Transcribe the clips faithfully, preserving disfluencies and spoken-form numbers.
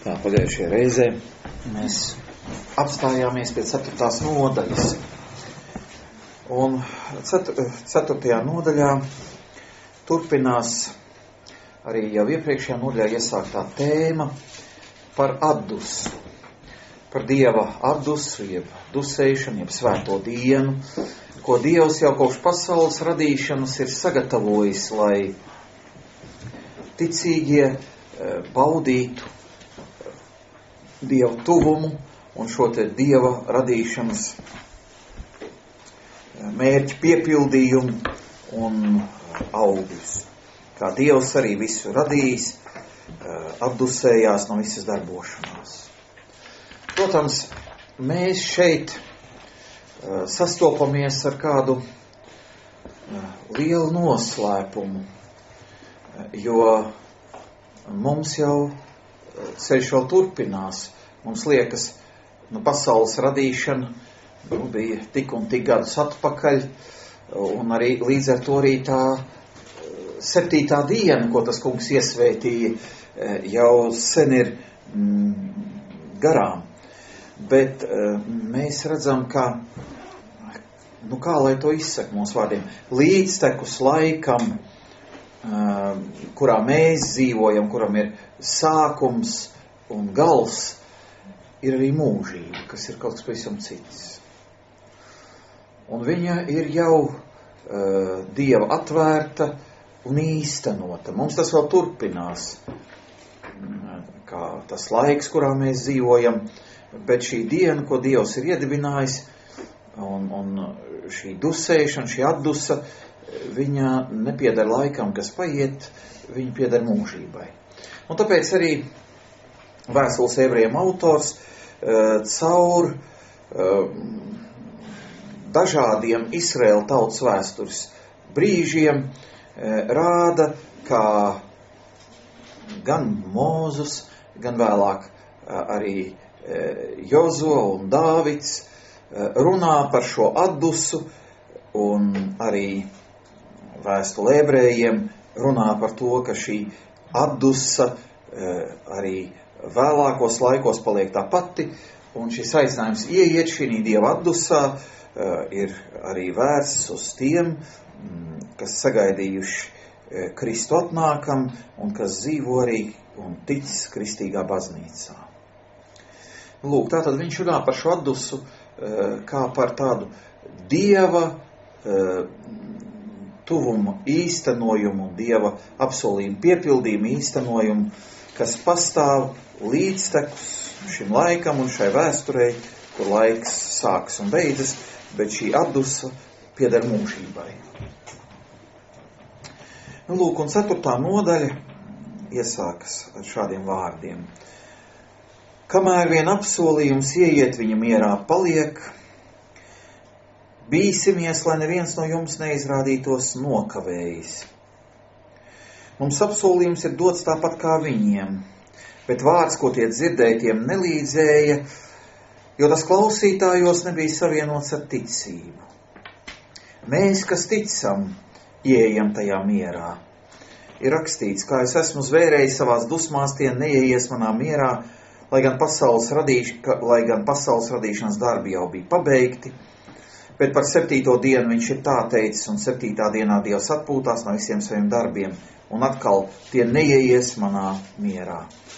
Tā, pagājušajā reizē mēs apstājāmies pie ceturtās nodaļas. Un ceturtajā nodaļā turpinās arī jau iepriekšējā nodaļā iesāktā tēma par atdusu. Par Dieva atdusu, jeb dusēšanu, jeb svēto dienu, ko Dievs jau kopš pasaules radīšanas ir sagatavojis, lai ticīgie baudītu Dieva tuvumu un šo te Dieva radīšanas mērķu piepildījumu un augļus. Kā Dievs arī visu radījis, atdusējās no visas darbošanās. Protams, mēs šeit sastopamies ar kādu lielu noslēpumu, jo mums jau ceļš vēl turpinās. Mums liekas, nu, pasaules radīšana nu, bija tik un tik gadus atpakaļ, un arī līdz ar to arī tā septītā diena, ko tas kungs iesvētīja, jau sen ir mm, garām. Bet mēs redzam, ka, nu kā lai to izsaka mūsu vārdiem, līdztekus laikam, kurā mēs dzīvojam, kuram ir sākums un gals, ir arī mūžība, kas ir kaut kas pavisam cits. Un viņa ir jau uh, Dieva atvērta un īstenota. Mums tas vēl turpinās, kā tas laiks, kurā mēs dzīvojam, bet šī diena, ko Dievs ir iedibinājis, un, un šī dusēšana, šī atdusa, viņa nepieder laikam, kas paiet, viņa pieder mūžībai. Un tāpēc arī vēstules ebrejiem autors uh, caur uh, dažādiem Izraēla tautas vēstures brīžiem uh, rāda, kā gan Mūzus, gan vēlāk uh, arī uh, Jozo un Dāvids uh, runā par šo atdusu, un arī vēstule ebrejiem runā par to, ka šī atdusa arī vēlākos laikos paliek tā pati, un šis aicinājums ieiet šī Dieva atdusā ir arī vērsts uz tiem, kas sagaidījuši Kristu atnākam un kas dzīvo arī un tic kristīgā baznīcā. Lūk, tātad viņš runā par šo atdusu kā par tādu Dieva tuvumu īstenojumu, Dieva apsolījumu piepildījumu īstenojumu, kas pastāv līdztekus šim laikam un šai vēsturei, kur laiks sāks un beidzas, bet šī atdusa pieder mūžībai. Nu, lūk, un ceturtā nodaļa iesākas ar šādiem vārdiem. Kamēr vien apsolījums ieiet viņa mierā paliek, bīsimies, lai neviens no jums neizrādītos nokavējis. Mums apsolījums ir dots tāpat kā viņiem, bet vārds, ko tie dzirdēja, tiem nelīdzēja, jo tas klausītājos nebija savienots ar ticību. Mēs, kas ticam, ieejam tajā mierā. Ir rakstīts, kā es esmu zvērējis savās dusmās, tie neieies manā mierā, lai gan pasaules, radīš, lai gan pasaules radīšanas darbi jau bija pabeigti, bet par septīto dienu viņš ir tā teicis, un septītā dienā Dievs atpūtās no visiem saviem darbiem, un atkal tie neieies manā mierā.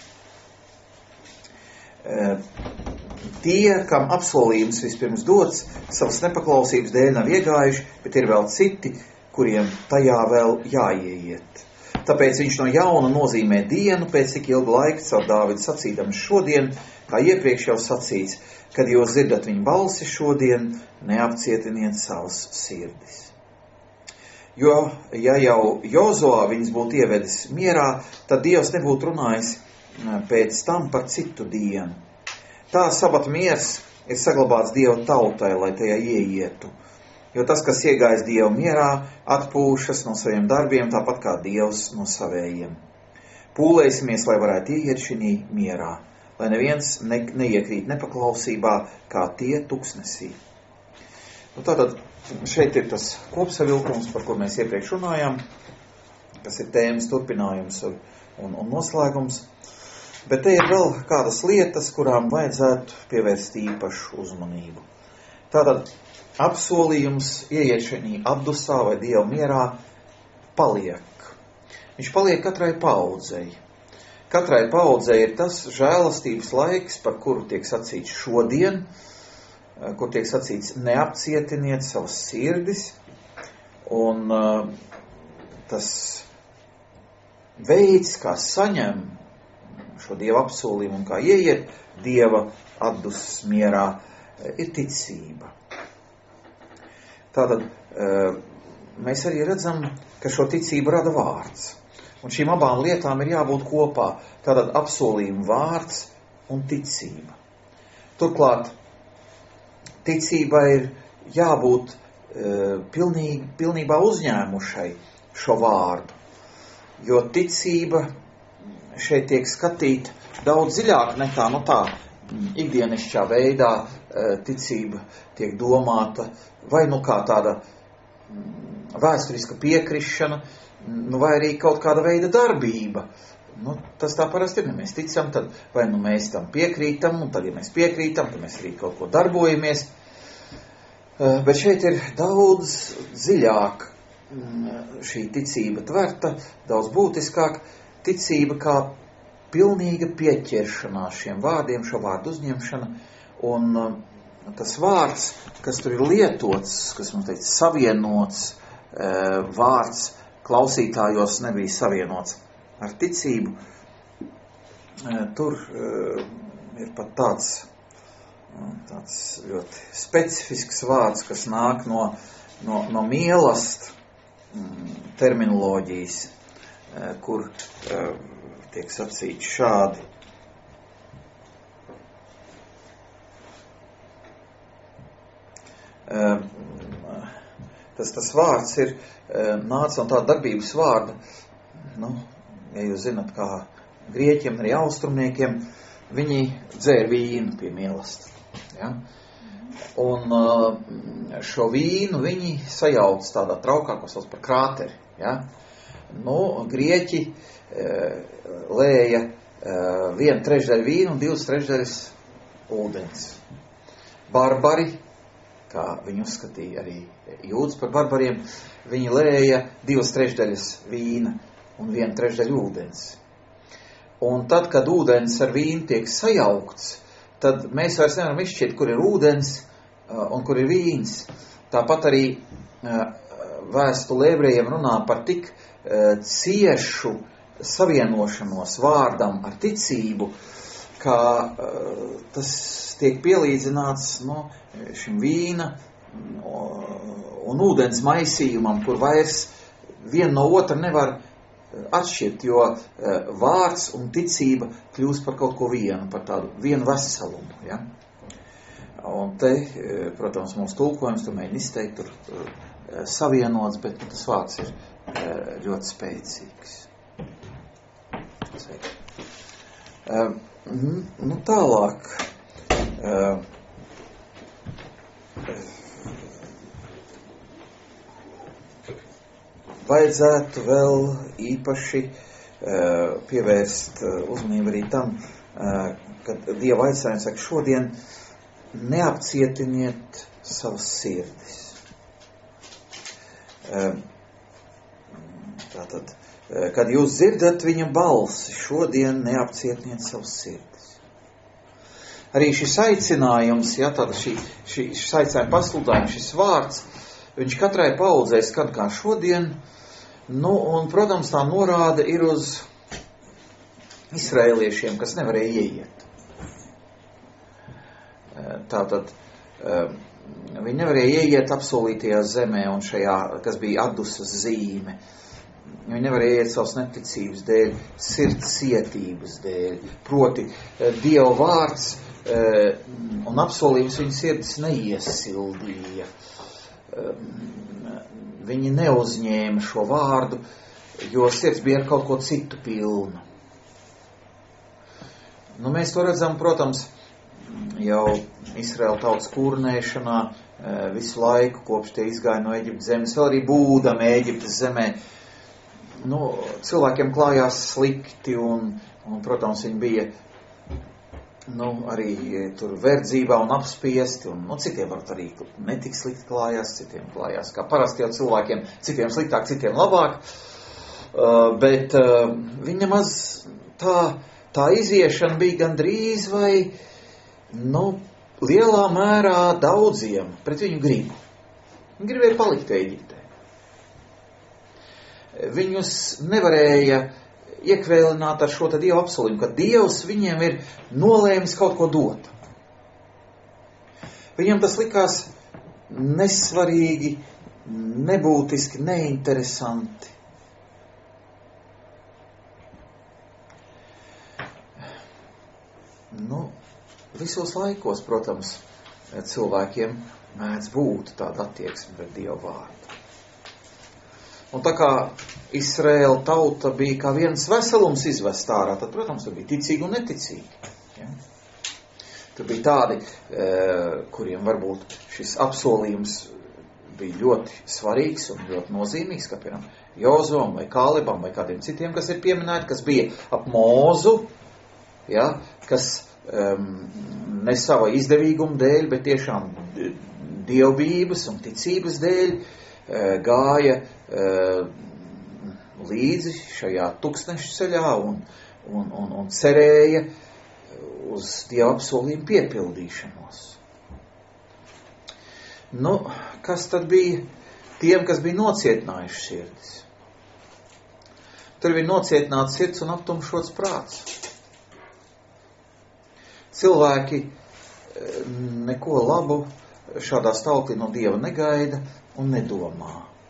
E, tie, kam apsolījums vispirms dots, savas nepaklausības dēļ nav iegājuši, bet ir vēl citi, kuriem tajā vēl jāieiet. Tāpēc viņš no jauna nozīmē dienu, pēc cik ilgu laiku caur Dāvidu sacīdams šodien, kā iepriekš jau sacīts, kad jūs dzirdat viņa balsi šodien, neapcietiniet savas sirdis. Jo, ja jau Jozoā viņas būtu ievedis mierā, tad Dievs nebūtu runājis pēc tam par citu dienu. Tā sabata miers ir saglabāts Dieva tautai, lai tajā ieietu. Jo tas, kas iegājis Dieva mierā, atpūšas no saviem darbiem, tāpat kā Dievs no savējiem. Pūlēsimies, lai varētu ieiet šī mierā, lai neviens ne, neiekrīt nepaklausībā, kā tie tuksnesī. Nu, tātad šeit ir tas kopsavilkums, par ko mēs iepriekš runājām, kas ir tēmas turpinājums un, un noslēgums. Bet te ir vēl kādas lietas, kurām vajadzētu pievērst īpašu uzmanību. Tātad apsolījums ieiet šajā abdusā vai Dieva mierā paliek. Viņš paliek katrai paudzei. Katrai paudzei ir tas žēlastības laiks, par kuru tiek sacīts šodien, kur tiek sacīts neapcietiniet savas sirdis, un uh, tas veids, kā saņem šo Dieva apsolījumu un kā ieiet Dieva atdusas mierā, ir ticība. Tātad uh, mēs arī redzam, ka šo ticību rada vārds. Un šīm abām lietām ir jābūt kopā. Tātad apsolījuma vārds un ticība. Turklāt ticībai ir jābūt e, pilnīgi, pilnībā uzņēmušai šo vārdu. Jo ticība šeit tiek skatīta daudz dziļāk nekā no tā ikdienišķā veidā e, ticība tiek domāta vai nu kā tāda vēsturiska piekrišana, nu vai arī kaut kāda veida darbība. Nu, tas tā parasti ir, ja mēs ticam, tad vai nu mēs tam piekrītam, un tad, ja mēs piekrītam, tad mēs arī kaut ko darbojamies. Bet šeit ir daudz dziļāk šī ticība tverta, daudz būtiskāk ticība kā pilnīga pieķeršanās šiem vārdiem, šo vārdu uzņemšana, un tas vārds, kas tur ir lietots, kas mums teica savienots vārds, klausītājos nebija savienots ar ticību. Tur ir pat tāds, tāds ļoti specifisks vārds, kas nāk no, no, no mīlest terminoloģijas, kur tiek sacīts šādi. Tas, tas vārds ir nāca no tāda darbības vārda, nu, ja jūs zinat, kā grieķiem, arī austrumniekiem, viņi dzēra vīnu pie mīlesta. Ja? Un šo vīnu viņi sajauc tādā traukā, ko sauc par krāteri. Ja? Nu, grieķi lēja vienu trešdaļu vīnu un divas trešdaļas ūdens. Barbari, kā viņi uzskatīja arī jūdus par barbariem, viņi lēja divas trešdaļas vīna un vienu trešdaļu ūdens. Un tad, kad ūdens ar vīnu tiek sajaukts, tad mēs vairs nevaram izšķirt, kur ir ūdens un kur ir vīns. Tāpat arī vēstule ebrejiem runā par tik ciešu savienošanos vārdam ar ticību, kā tas tiek pielīdzināts no, šim vīna un ūdens maisījumam, kur vairs viena no otra nevar atšķirt, jo vārds un ticība kļūst par kaut ko vienu, par tādu vienu veselumu. Ja? Un te, protams, mūsu tulkojums tur mēģina izteikt, tur, tur savienots, bet tas vārds ir ļoti spēcīgs. Nu, tālāk. Vajadzētu vēl īpaši pievērst uzmanību arī tam, kad Dieva aicinājums saka, šodien neapcietiniet savas sirdis. Tātad, kad jūs dzirdat viņa balsi, šodien neapcietiniet savas sirdis. Arī šis aicinājums, ja, tāda šī, šī, šis aicinājums pasludājums, šis vārds, viņš katrai paudzei skan kā šodien, nu, un, protams, tā norāde ir uz izraēliešiem, kas nevarēja ieiet. Tātad, viņi nevarēja ieiet apsolītajā zemē un šajā, kas bija atdusas zīme. Viņi nevarēja ieiet savas neticības dēļ, sirds cietības dēļ. Proti, Dieva vārds un apsolījums viņu sirds neiesildīja. Viņi neuzņēma šo vārdu, jo sirds bija ar kaut ko citu pilna. Nu, mēs to redzam, protams, jau Izraēla tautas kurnēšanā visu laiku, kopš tie izgāja no Eģiptes zemes, vēl arī būdami Eģiptes zemē. nu, cilvēkiem klājās slikti un, un, protams, viņi bija nu, arī tur verdzībā un apspiesti, un nu, citiem varbūt arī netik slikti klājās, citiem klājās kā parasti jau cilvēkiem, citiem sliktāk, citiem labāk, uh, bet uh, viņa maz tā, tā iziešana bija gandrīz vai, nu, lielā mērā daudziem pret viņu gribu. Viņi gribēja palikt Ēģiptē. Viņus nevarēja iekvēlināt ar šo Dieva apsolījumu, ka Dievs viņiem ir nolēmis kaut ko dot. Viņam tas likās nesvarīgi, nebūtiski, neinteresanti. Nu, visos laikos, protams, cilvēkiem mēdz būt tāda attieksme pret Dievu vārdu. Un tā kā Izraēla tauta bija kā viens veselums izvest ārā, tad, protams, tur bija ticīgi un neticīgi. Ja? Tur bija tādi, e, kuriem varbūt šis apsolījums bija ļoti svarīgs un ļoti nozīmīgs, kā piemēram Jozuam vai Kālebam vai kādiem citiem, kas ir pieminēti, kas bija ap Mūzu, ja? Kas um, ne sava izdevīguma dēļ, bet tiešām dievbijības un ticības dēļ gāja uh, līdzi šajā tūkstnešu ceļā un, un, un, un cerēja uz Dieva apsolījumu piepildīšanos. Nu, kas tad bija tiem, kas bija nocietinājuši sirdis? Tur bija nocietināts sirds un aptumšots prāts. Cilvēki neko labu šādā stāvoklī no Dieva negaida un nedomā.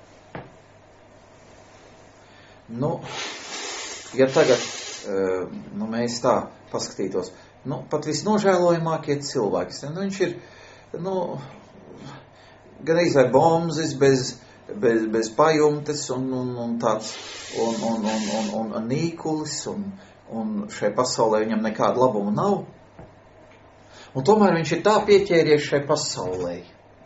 Nu, ja tagad nu, mēs tā paskatītos, nu, pat visnožēlojamākie cilvēki, nu, viņš ir, nu, gan izvēr bombzis bez, bez, bez pajumtes un, un, un tāds, un, un, un, un, un, un nīkulis, un, un šai pasaulē viņam nekāda labuma nav. Un tomēr viņš ir tā pieķēries šai pasaulē,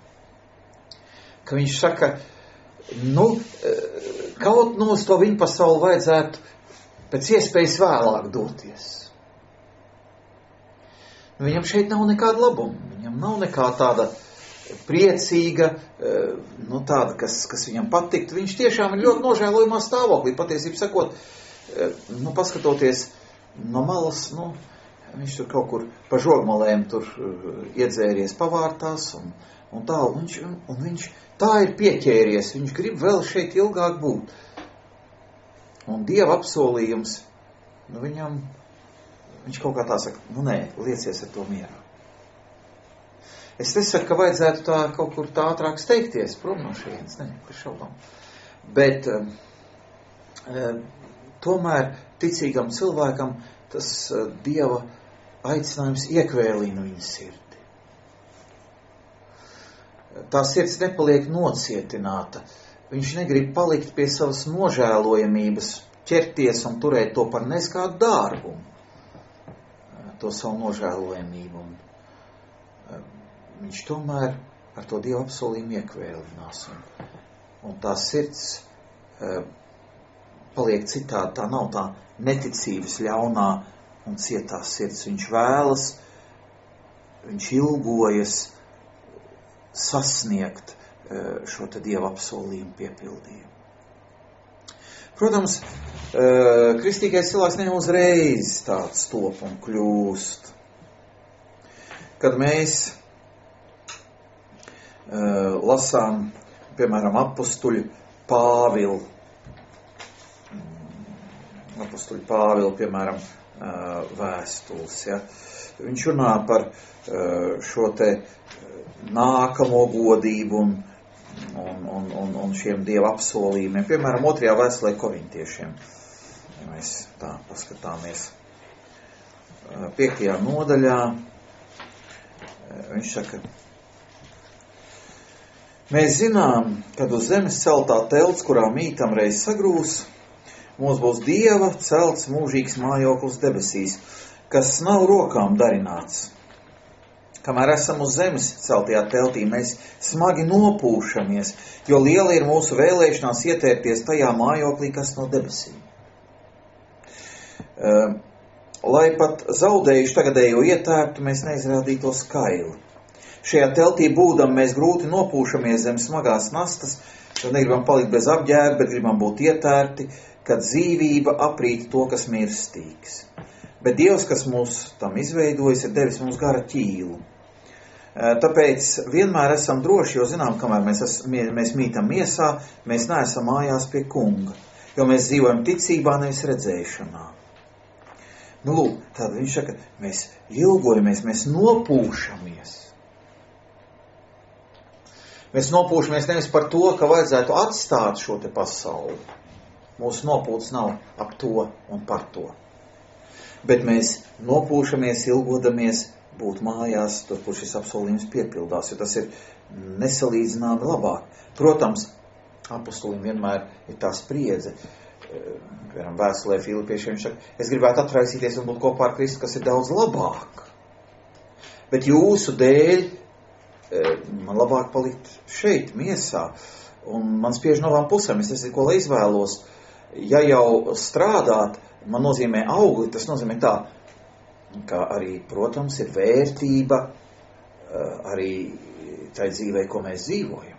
ka viņš saka, nu, kaut no uz to viņa pasauli vajadzētu pēc iespējas vēlāk doties. Viņam šeit nav nekāda labuma, viņam nav nekā tāda priecīga, nu, tāda, kas, kas viņam patiktu. Viņš tiešām ir ļoti nožēlojumā stāvoklī, patiesībā sakot, nu, paskatoties no malas, nu, viņš tur kaut kur pa žogmalēm tur iedzēries pavārtās un, un tā, un viņš, un viņš tā ir pieķēries, viņš grib vēl šeit ilgāk būt. Un Dieva apsolījums, nu viņam, viņš kaut kā tā saka, nu nē, liecies ar to mierā. Es nesaku, ka vajadzētu tā kaut kur tā ātrāk steigties, prom no šejienes, ne, par šaubām. Bet e, tomēr ticīgam cilvēkam tas e, Dieva aicinājums iekvēlina viņa sirdi. Tā sirds nepaliek nocietināta. Viņš negrib palikt pie savas nožēlojamības, ķerties un turēt to par neskādu dārgumu, to savu nožēlojamību. Un viņš tomēr ar to Dieva apsolījumu iekvēlinās. Un, un tā sirds uh, paliek citādi, tā nav tā neticības ļaunā un cietā sirds. Viņš vēlas, viņš ilgojas sasniegt uh, šo te Dieva apsolījumu piepildījumu. Protams, uh, kristīgais cilvēks ne uzreiz tāds top un kļūst. Kad mēs uh, lasām, piemēram, apustuļu Pāvilu, apustuļu Pāvilu, piemēram, uh, vēstules, ja, viņš runā par uh, šo te nākamo godību un, un, un, un, un šiem Dieva apsolījumiem. Piemēram, otrajā vēstulē Korintiešiem. Ja mēs tā paskatāmies piektajā nodaļā, viņš saka, mēs zinām, kad uz zemes celtā telts, kurā mītam reiz sagrūs, mums būs Dieva celts mūžīgs mājoklis debesīs, kas nav rokām darināts. Kamēr esam uz zemes celtajā teltī, mēs smagi nopūšamies, jo liela ir mūsu vēlēšanās ietērties tajā mājoklī, kas no debesīm. Uh, lai pat zaudējuši tagadējo ietērptu, mēs neizrādītos kaili. Šajā teltī būdam mēs grūti nopūšamies zem smagās nastas, jo negribam palikt bez apģērba, bet gribam būt ietērti, kad dzīvība aprīt to, kas mirstīgs. Bet Dievs, kas mūs tam izveidojis, ir devis mums gara ķīlu. Tāpēc vienmēr esam droši, jo zinām, kamēr mēs, es, mēs mītam miesā, mēs neesam mājās pie kunga, jo mēs dzīvojam ticībā, nevis redzēšanā. Nu, lūk, tad viņš saka, mēs ilgojamies, mēs nopūšamies. Mēs nopūšamies nevis par to, ka vajadzētu atstāt šo te pasauli. Mūsu nopūts nav ap to un par to. Bet mēs nopūšamies, ilgodamies būt mājās, tur, kur šis apsolījums piepildās, jo tas ir nesalīdzināmi labāk. Protams, apostolim vienmēr ir tā spriedze. Piemēram, vēstulē Filipiešiem viņš saka, es gribētu atraisīties un būt kopā ar Kristu, kas ir daudz labāk. Bet jūsu dēļ man labāk palikt šeit, miesā. Un man spiež no abām pusēm, es nezinu, ko lai izvēlos. Ja jau strādāt, man nozīmē augli, tas nozīmē tā, ka arī, protams, ir vērtība arī tai dzīvei, ko mēs dzīvojam.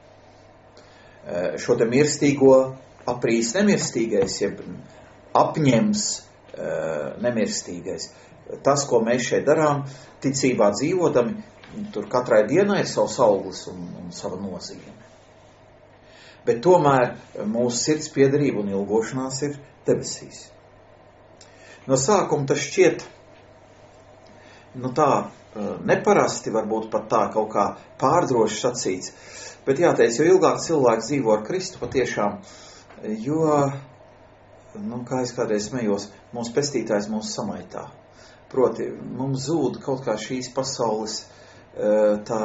Šo te mirstīgo aprīs nemirstīgais, jeb apņems nemirstīgais. Tas, ko mēs šeit darām, ticībā dzīvodami, tur katrai dienai ir savs auglis un, un sava nozīme. Bet tomēr mūsu sirds piederība un ilgošanās ir debesīs. No sākuma tas šķiet, nu tā, neparasti, varbūt pat tā kaut kā pārdroši sacīts, bet jāteic, jo ilgāk cilvēks dzīvo ar Kristu patiešām, jo, nu, kā es kādreiz smējos, mūsu pestītājs mūs samaitā. Proti, mums zūd kaut kā šīs pasaules tā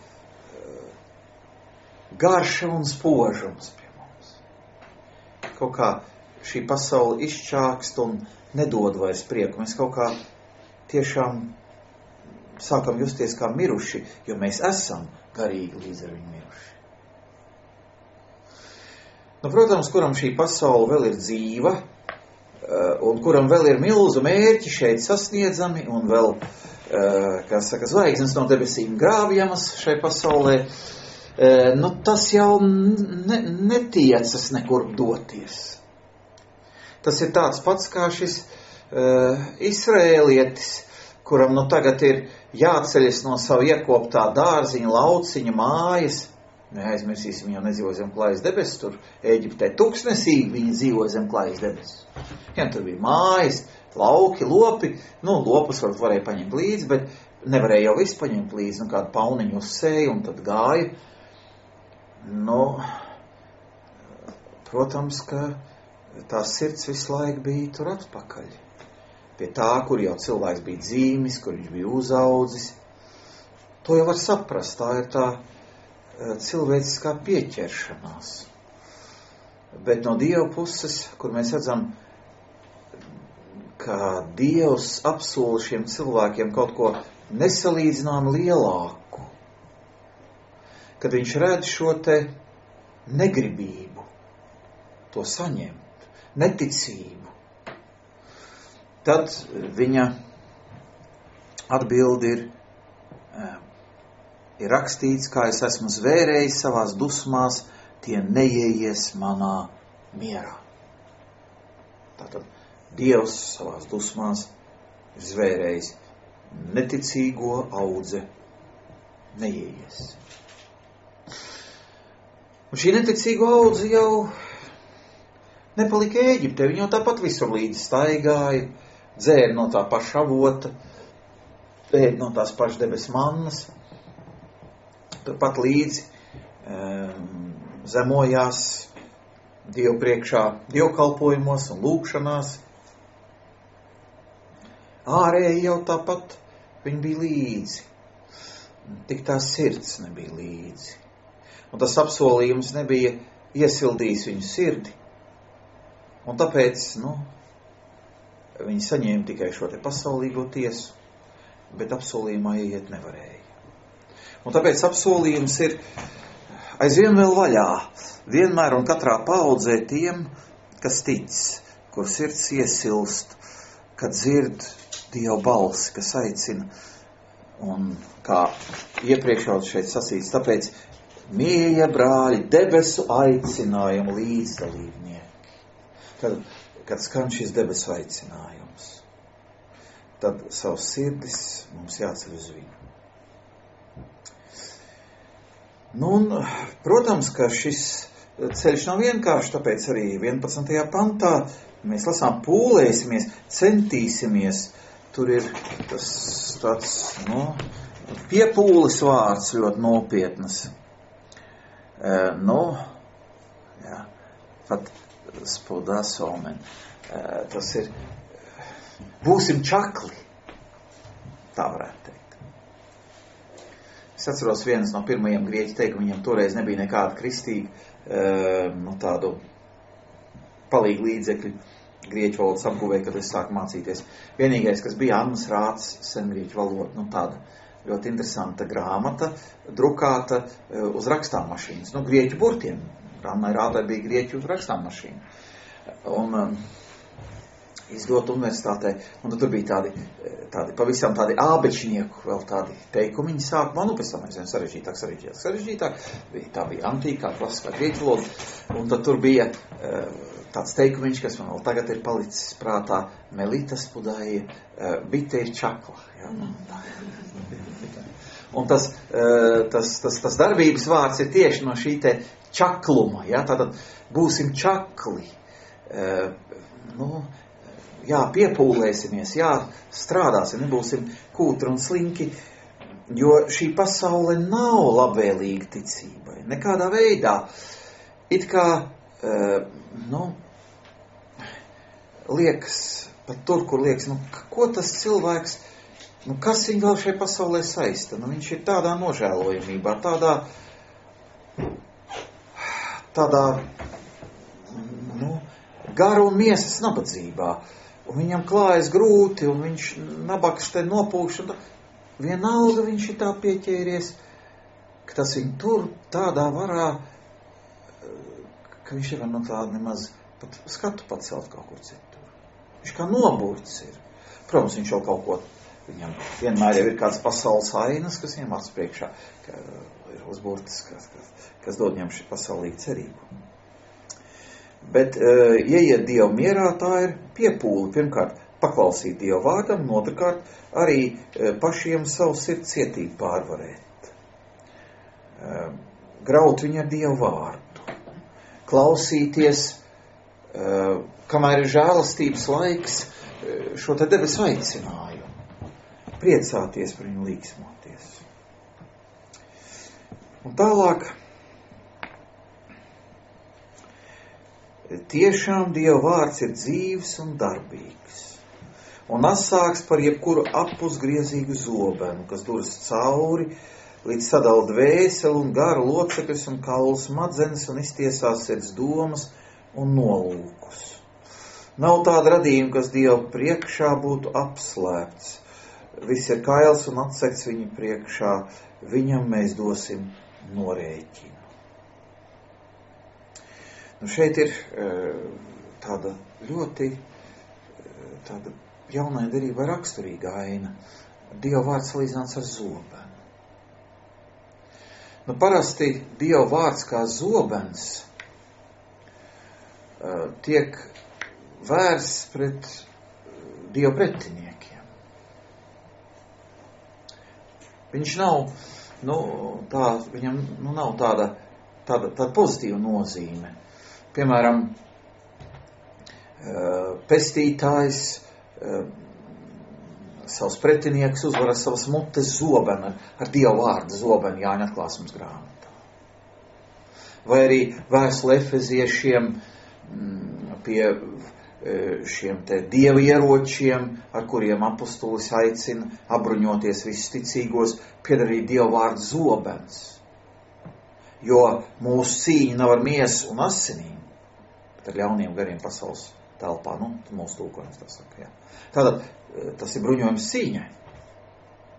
garša un spožums pie mums. Kaut kā šī pasaule izčākst un nedod vairs prieku. Mēs kaut kā tiešām sākam justies kā miruši, jo mēs esam garīgi līdz ar viņu miruši. Nu, protams, kuram šī pasaule vēl ir dzīva, un kuram vēl ir milzu mērķi šeit sasniedzami, un vēl, kā saka, zvaigznes no debesīm grābjamas šai pasaulē, nu, tas jau ne, netiecas nekur doties. Tas ir tāds pats kā šis uh, izraēlietis, kuram nu tagad ir jāceļas no savu iekoptā dārziņa, lauciņa, mājas. Neaizmirsīsim, jau nedzīvo zem klājas debesis, tur Ēģiptē tuksnesīgi viņi dzīvo zem klājas debesis. Jā, tur bija mājas, lauki, lopi, nu, lopus varbūt varēja paņemt līdzi, bet nevarēja jau visu paņemt līdzi, nu, kādu pauniņu uzsēja un tad gāja. Nu, protams, ka tā sirds visu laiku bija tur atpakaļ. Pie tā, kur jau cilvēks bija dzīmis, kur viņš bija uzaudzis. To jau var saprast, tā ir tā cilvēciskā pieķeršanās. Bet no Dieva puses, kur mēs redzam, ka Dievs apsola šiem cilvēkiem kaut ko nesalīdzinām lielāku, kad viņš redz šo te negribību, to saņemt, neticību, tad viņa atbildi ir, ir rakstīts, kā es esmu zvērējis savās dusmās, tie neieies manā mierā. Tātad Dievs savās dusmās ir zvērējis, neticīgo audze neieies. Un šī neticīgo audze jau nepalika Ēģiptē, viņi jau tāpat visur līdzi staigāja, dzēra no tā paša avota, ēd no tās pašas debes mannas, turpat līdzi um, zemojās Dievu priekšā dievkalpojumos un lūgšanās. Ārēji jau tāpat viņi bija līdzi, tik tā sirds nebija līdzi. Un tas apsolījums nebija iesildījis viņu sirdi. Un tāpēc, nu, viņi saņēma tikai šo te pasaulīgo tiesu. bet apsolījumā ieiet nevarēja. Un tāpēc apsolījums ir aizvien vēl vaļā, vienmēr un katrā paudzē tiem, kas tic, kur sirds iesilst, kad dzird Dieva balsi, kas aicina. Un kā iepriekš jau šeit sacīts, tāpēc mīļie brāļi, debesu aicinājumu līdzdalībnieki. Tad, kad skan šis debesu aicinājums, tad savs sirdis mums jāceļ uz viņu. Nu, un, protams, ka šis ceļš nav vienkārši, tāpēc arī vienpadsmitajā pantā mēs lasām pūlēsimies, centīsimies. Tur ir tas tāds, nu, piepūles vārds ļoti nopietnas. E, nu, jā, pat spodasomen. E, tas ir, būsim čakli, tā varētu teikt. Es atceros vienas no pirmajiem grieķu teikt, viņam toreiz nebija nekāda kristīga, e, nu, tādu palīgu līdzekļu grieķu valodas apguvē, kad es sāku mācīties. Vienīgais, kas bija Annas Rāts, sengrieķu valoda, nu tāda ļoti interesanta grāmata, drukāta uz rakstāmmašīnas, nu grieķu burtiem. Annai Rātai bija grieķu rakstāmmašīna. Un um, izdot universitātē, un tur bija tādi, tādi pavisam tādi ābečnieku, vēl tādi teikumiņi sākumā, nu pēc tam aizvien sarežģītāk, sarežģītāk, sarežģītāk. Tā bija antīkā, klasiskā grieķu valoda, un tad tur bija uh, tāds teikumiņš, kas man vēl tagad ir palicis prātā, Melitas Pudāja, bite ir čakla. Ja? Un tas, tas, tas, tas darbības vārds ir tieši no šī te čakluma. Ja? Tātad būsim čakli. Nu, jā, piepūlēsimies, jā, strādāsim, nebūsim kūtri un slinki, jo šī pasaule nav labvēlīga ticībai. Nekādā veidā. It kā, nu, liekas, pat tur, kur liekas, nu, ko tas cilvēks, nu, kas viņu vēl šai pasaulē saista? Nu, viņš ir tādā nožēlojamībā, tādā, tādā, nu, garu un miesas nabadzībā, un viņam klājas grūti, un viņš nabaks te nopūš, un tā, vienalga viņš ir tā pieķēries, ka tas viņu tur tādā varā, ka viņš ir no tāda nemaz pat skatu pacelt kaut kur citur. Viņš kā noburts ir. Protams, viņš jau kaut ko, viņam vienmēr jau ir kāds pasaules ainas, kas viņam atspriekšā, ka ir uzburtas, kas, kas, kas dod viņam šī pasaulīga cerību. Bet, uh, ieiet Dievu mierā, tā ir piepūle. Pirmkārt, paklausīt Dievu vārdam, un otrkārt, arī uh, pašiem savu sirds cietību pārvarēt. Uh, graut viņu ar Dievu vārdu. Klausīties, uh, kamēr ir žēlastības laiks, uh, šo te debesu aicinājumu. Priecāties par viņu, līksmoties. Un tālāk, tiešām Dieva vārds ir dzīves un darbīgs, un asāks par jebkuru apusgriezīgu zobenu, kas duras cauri, līdz sadala dvēseli un garu locekļus un kaulu smadzenes un iztiesās sirds domas un nolūkus. Nav tāda radījuma, kas Dieva priekšā būtu apslēpts. Viss ir kails un atsekts viņa priekšā, viņam mēs dosim norēķinu. Nu šeit ir tāda ļoti tāda jaunai derībai raksturīga aina. Dieva vārds salīdzināts ar zobenu. Nu, parasti Dieva vārds kā zobens tiek vērsts pret Dieva pretiniekiem. Viņš nav, nu, tā, viņam nu, nav tāda, tāda, tāda pozitīva nozīme. Piemēram, pestītājs savus pretiniekus uzvar ar savas mutes zobenu, ar Dieva vārda zobenu Jāņa atklāsmes grāmatā. Vai arī vēstule efeziešiem pie šiem te Dieva ieročiem, ar kuriem apostolis aicina apbruņoties visus ticīgos, piedarīt Dieva vārda zobens. Jo mūsu cīņa nav ar miesu un asinīm, bet ar ļauniem gariem pasaules telpā, nu, mūsu tūkojums tā saka, jā. Tātad, tas ir bruņojums cīņai.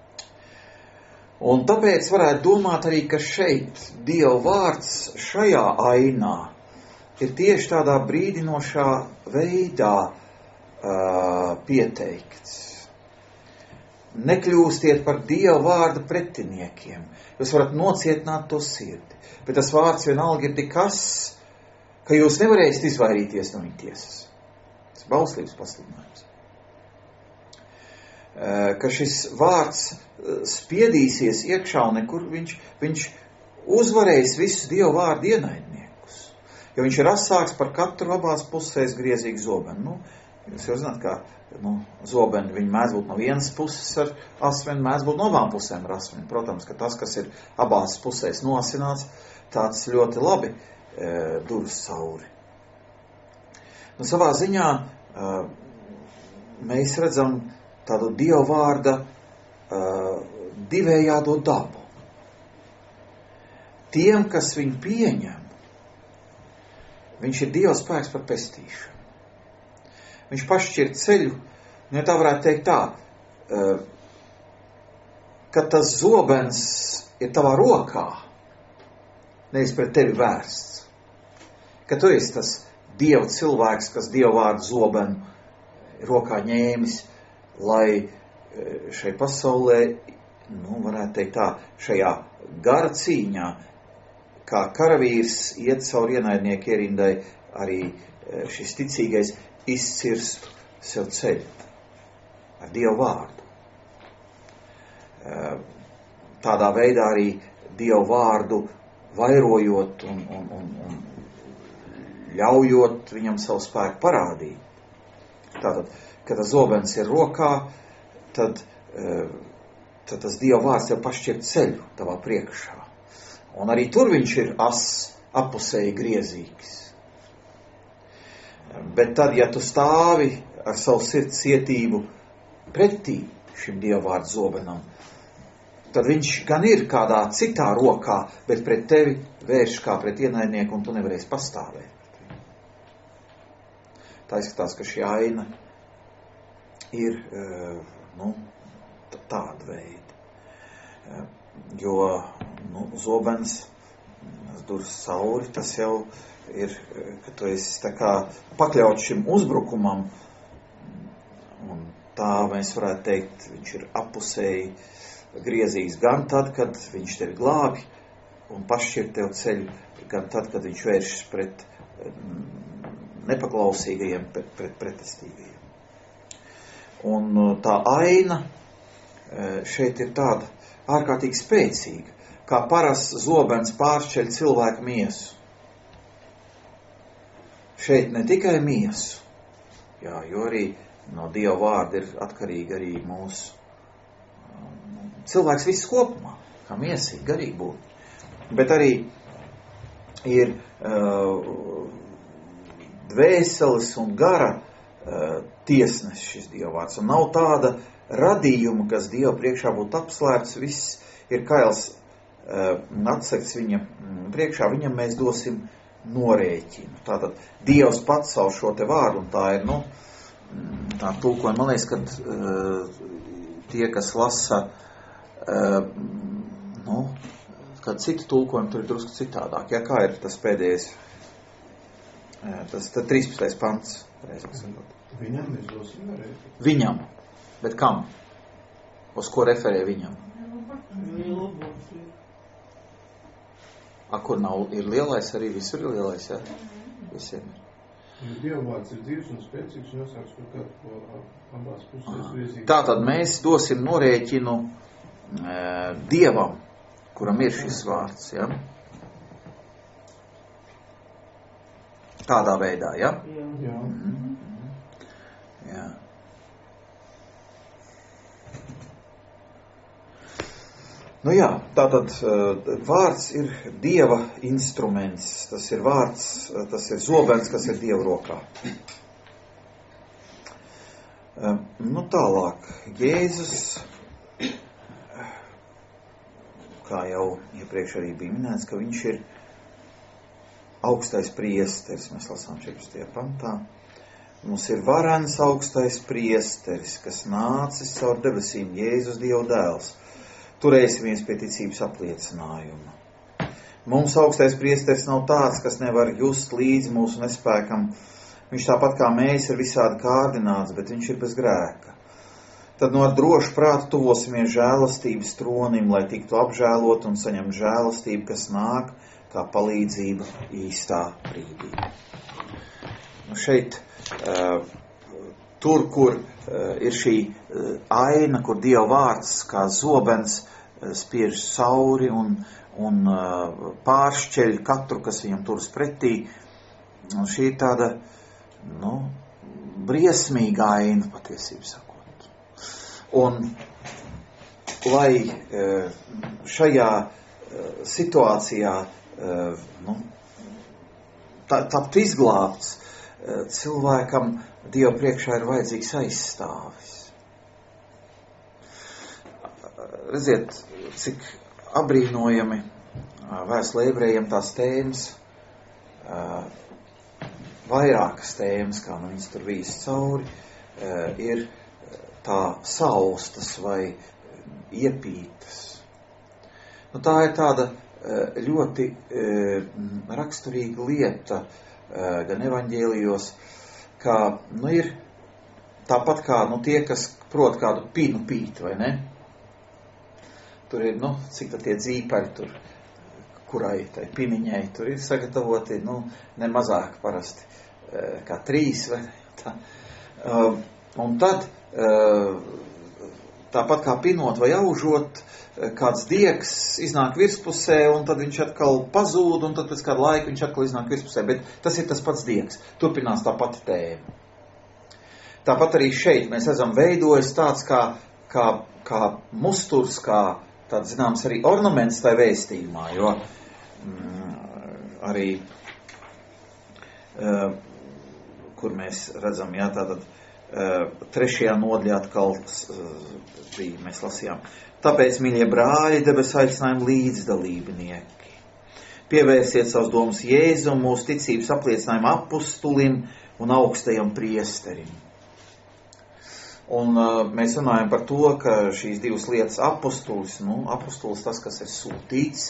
Un tāpēc varētu domāt arī, ka šeit Dieva vārds šajā ainā ir tieši tādā brīdinošā veidā uh, pieteikts. Nekļūstiet par Dieva vārda pretiniekiem. Jūs varat nocietināt to sirdi. Bet tas vārds vienalga ir tikas, ka jūs nevarēsiet izvairīties no viņa tiesas. Tas ir bauslības pasludinājums. Ka šis vārds spiedīsies iekšā un nekur viņš, viņš uzvarēs visus Dieva vārdu ienaidniekus. Jo viņš ir asāks par katru abās pusēs griezīgu zobenu. Nu, jūs jau zināt, kā nu, zobeni, viņi mēdz būt no vienas puses ar asmeni, mēdz būt no abām pusēm ar asmeni. Protams, ka tas, kas ir abās pusēs nosināts, tāds ļoti labi e, duras cauri. Nu, savā ziņā e, mēs redzam tādu Dieva vārda uh, divējādo dabu. Tiem, kas viņu pieņem, viņš ir Dieva spēks par pestīšanu. Viņš pašķir ceļu, nu, ja tā varētu teikt tā, uh, ka tas zobens ir tavā rokā, nevis pret tevi vērsts. Ka tu esi tas Dieva cilvēks, kas Dieva vārdu zobenu rokā ņēmis, lai šai pasaulē, nu, varētu teikt tā, šajā gara cīņā, kā karavīrs iet cauri ienaidnieku ierindai, arī šis ticīgais izcirstu sev ceļu ar Dieva vārdu. Tādā veidā arī Dieva vārdu vairojot un, un, un, un ļaujot viņam savu spēku parādīt. Tātad, kad tas zobens ir rokā, tad, tad tas Dieva vārds tev pašķir ceļu tavā priekšā. Un arī tur viņš ir as, apusēji griezīgs. Bet tad, ja tu stāvi ar savu sirds cietību pretī šim Dieva vārdu zobenam, tad viņš gan ir kādā citā rokā, bet pret tevi vērš kā pret ienaidnieku, un tu nevarēsi pastāvēt. Tā izskatās, ka šī aina ir nu, tāda veida. Jo nu, zobens duras cauri, tas jau ir, ka tu esi tā kā pakļauts šim uzbrukumam, un tā mēs varētu teikt, viņš ir apusēji griezīgs gan tad, kad viņš tevi glābi un pašķir tev ceļu, gan tad, kad viņš vēršas pret nepaklausīgajiem, pret, pret pretestīgajiem. Un tā aina šeit ir tāda ārkārtīgi spēcīga, kā parasts zobens pāršķeļ cilvēku miesu. Šeit ne tikai miesu, jā, jo arī no Dieva vārda ir atkarīgi arī mūsu cilvēks viss kopumā, kā miesīgi, garīgi būt. Bet arī ir uh, dvēseles un gara uh, tiesnes šis Dieva vārds. Un nav tāda radījuma, kas Dieva priekšā būtu apslēpts, viss ir kails uh, atsekts viņa priekšā, viņam mēs dosim norēķinu. Tātad Dievs pats savu šo te vārdu, un tā ir, nu, tā tulkojuma, man liekas, kad uh, tie, kas lasa Uh, nu, kāda cita tulkojuma, tur ir drusku citādāk. Ja, kā ir tas pēdējais, uh, tas trīspadsmitais pants. Viņam mēs dosim norēķinu. Viņam, bet kam? Uz ko referē viņam? A, kur nav, ir lielais, arī visur ir lielais, jā? Visiem ir. Dieva vārds ir dzīvs un spēcīgs, un jāsāks par kādu abās pusēs viezīgi. Tātad mēs dosim norēķinu Dievam, kuram ir šis vārds, ja? Tādā veidā, ja? Jā. Mm-hmm. Jā. Nu jā, tātad vārds ir Dieva instruments, tas ir vārds, tas ir zobens, kas ir Dieva rokā. Nu tālāk, Jēzus, kā jau iepriekš arī bija minēts, ka viņš ir augstais priesteris, mēs lasām četrdesmitajā pantā. Mums ir varens augstais priesteris, kas nācis caur debesīm, Jēzus Dieva dēls. turēsimies pie ticības apliecinājuma. Mums augstais priesteris nav tāds, kas nevar just līdzi mūsu nespēkam. Viņš tāpat kā mēs ir visādi kārdināts, bet viņš ir bez grēka. Tad no ar drošu prātu tuvosimies žēlastības tronim, lai tiktu apžēlot un saņemt žēlastību, kas nāk kā palīdzība īstā brīdī. Nu šeit, uh, tur, kur uh, ir šī uh, aina, kur Dieva vārds kā zobens uh, spiež sauri un, un uh, pāršķeļ katru, kas viņam turas pretī, un šī ir tāda, nu, briesmīga aina patiesība sakot. Un, lai šajā situācijā nu, taptu izglābts, cilvēkam Dieva priekšā ir vajadzīgs aizstāvis. Redziet, cik abrīnojami vēstulē ebrejiem tās tēmas, vairākas tēmas, kā nu viņas tur vīs cauri, ir tā saustas vai iepītas. Nu, tā ir tāda ļoti raksturīga lieta gan evaņģēlijos, kā, nu, ir tāpat kā, nu, tie, kas prot kādu pinu pīt, vai ne? Tur ir, nu, cik tad tie dzīpari tur, kurai tai piniņai, tur ir sagatavoti, nu, ne mazāk parasti, kā trīs, vai tā. Un tad, tāpat kā pinot vai aužot, kāds diegs iznāk virspusē, un tad viņš atkal pazūd, un tad pēc kāda laika viņš atkal iznāk virspusē, bet tas ir tas pats diegs. Turpinās tā pati tēma. Tāpat arī šeit mēs esam veidojas tāds kā, kā, kā musturs, kā tāds, zināms, arī ornaments tai vēstījumā, jo mm, arī, uh, kur mēs redzam, jā, tātad, uh, trešajā nodaļā atkal uh, bija, mēs lasījām. Tāpēc, mīļie brāļi, debes aicinājumi līdzdalībnieki. Pievērsiet savus domas Jēzum, mūsu ticības apliecinājumu apustulim un augstajam priesterim. Un uh, mēs runājam par to, ka šīs divas lietas apustulis, nu, apustulis tas, kas ir sūtīts.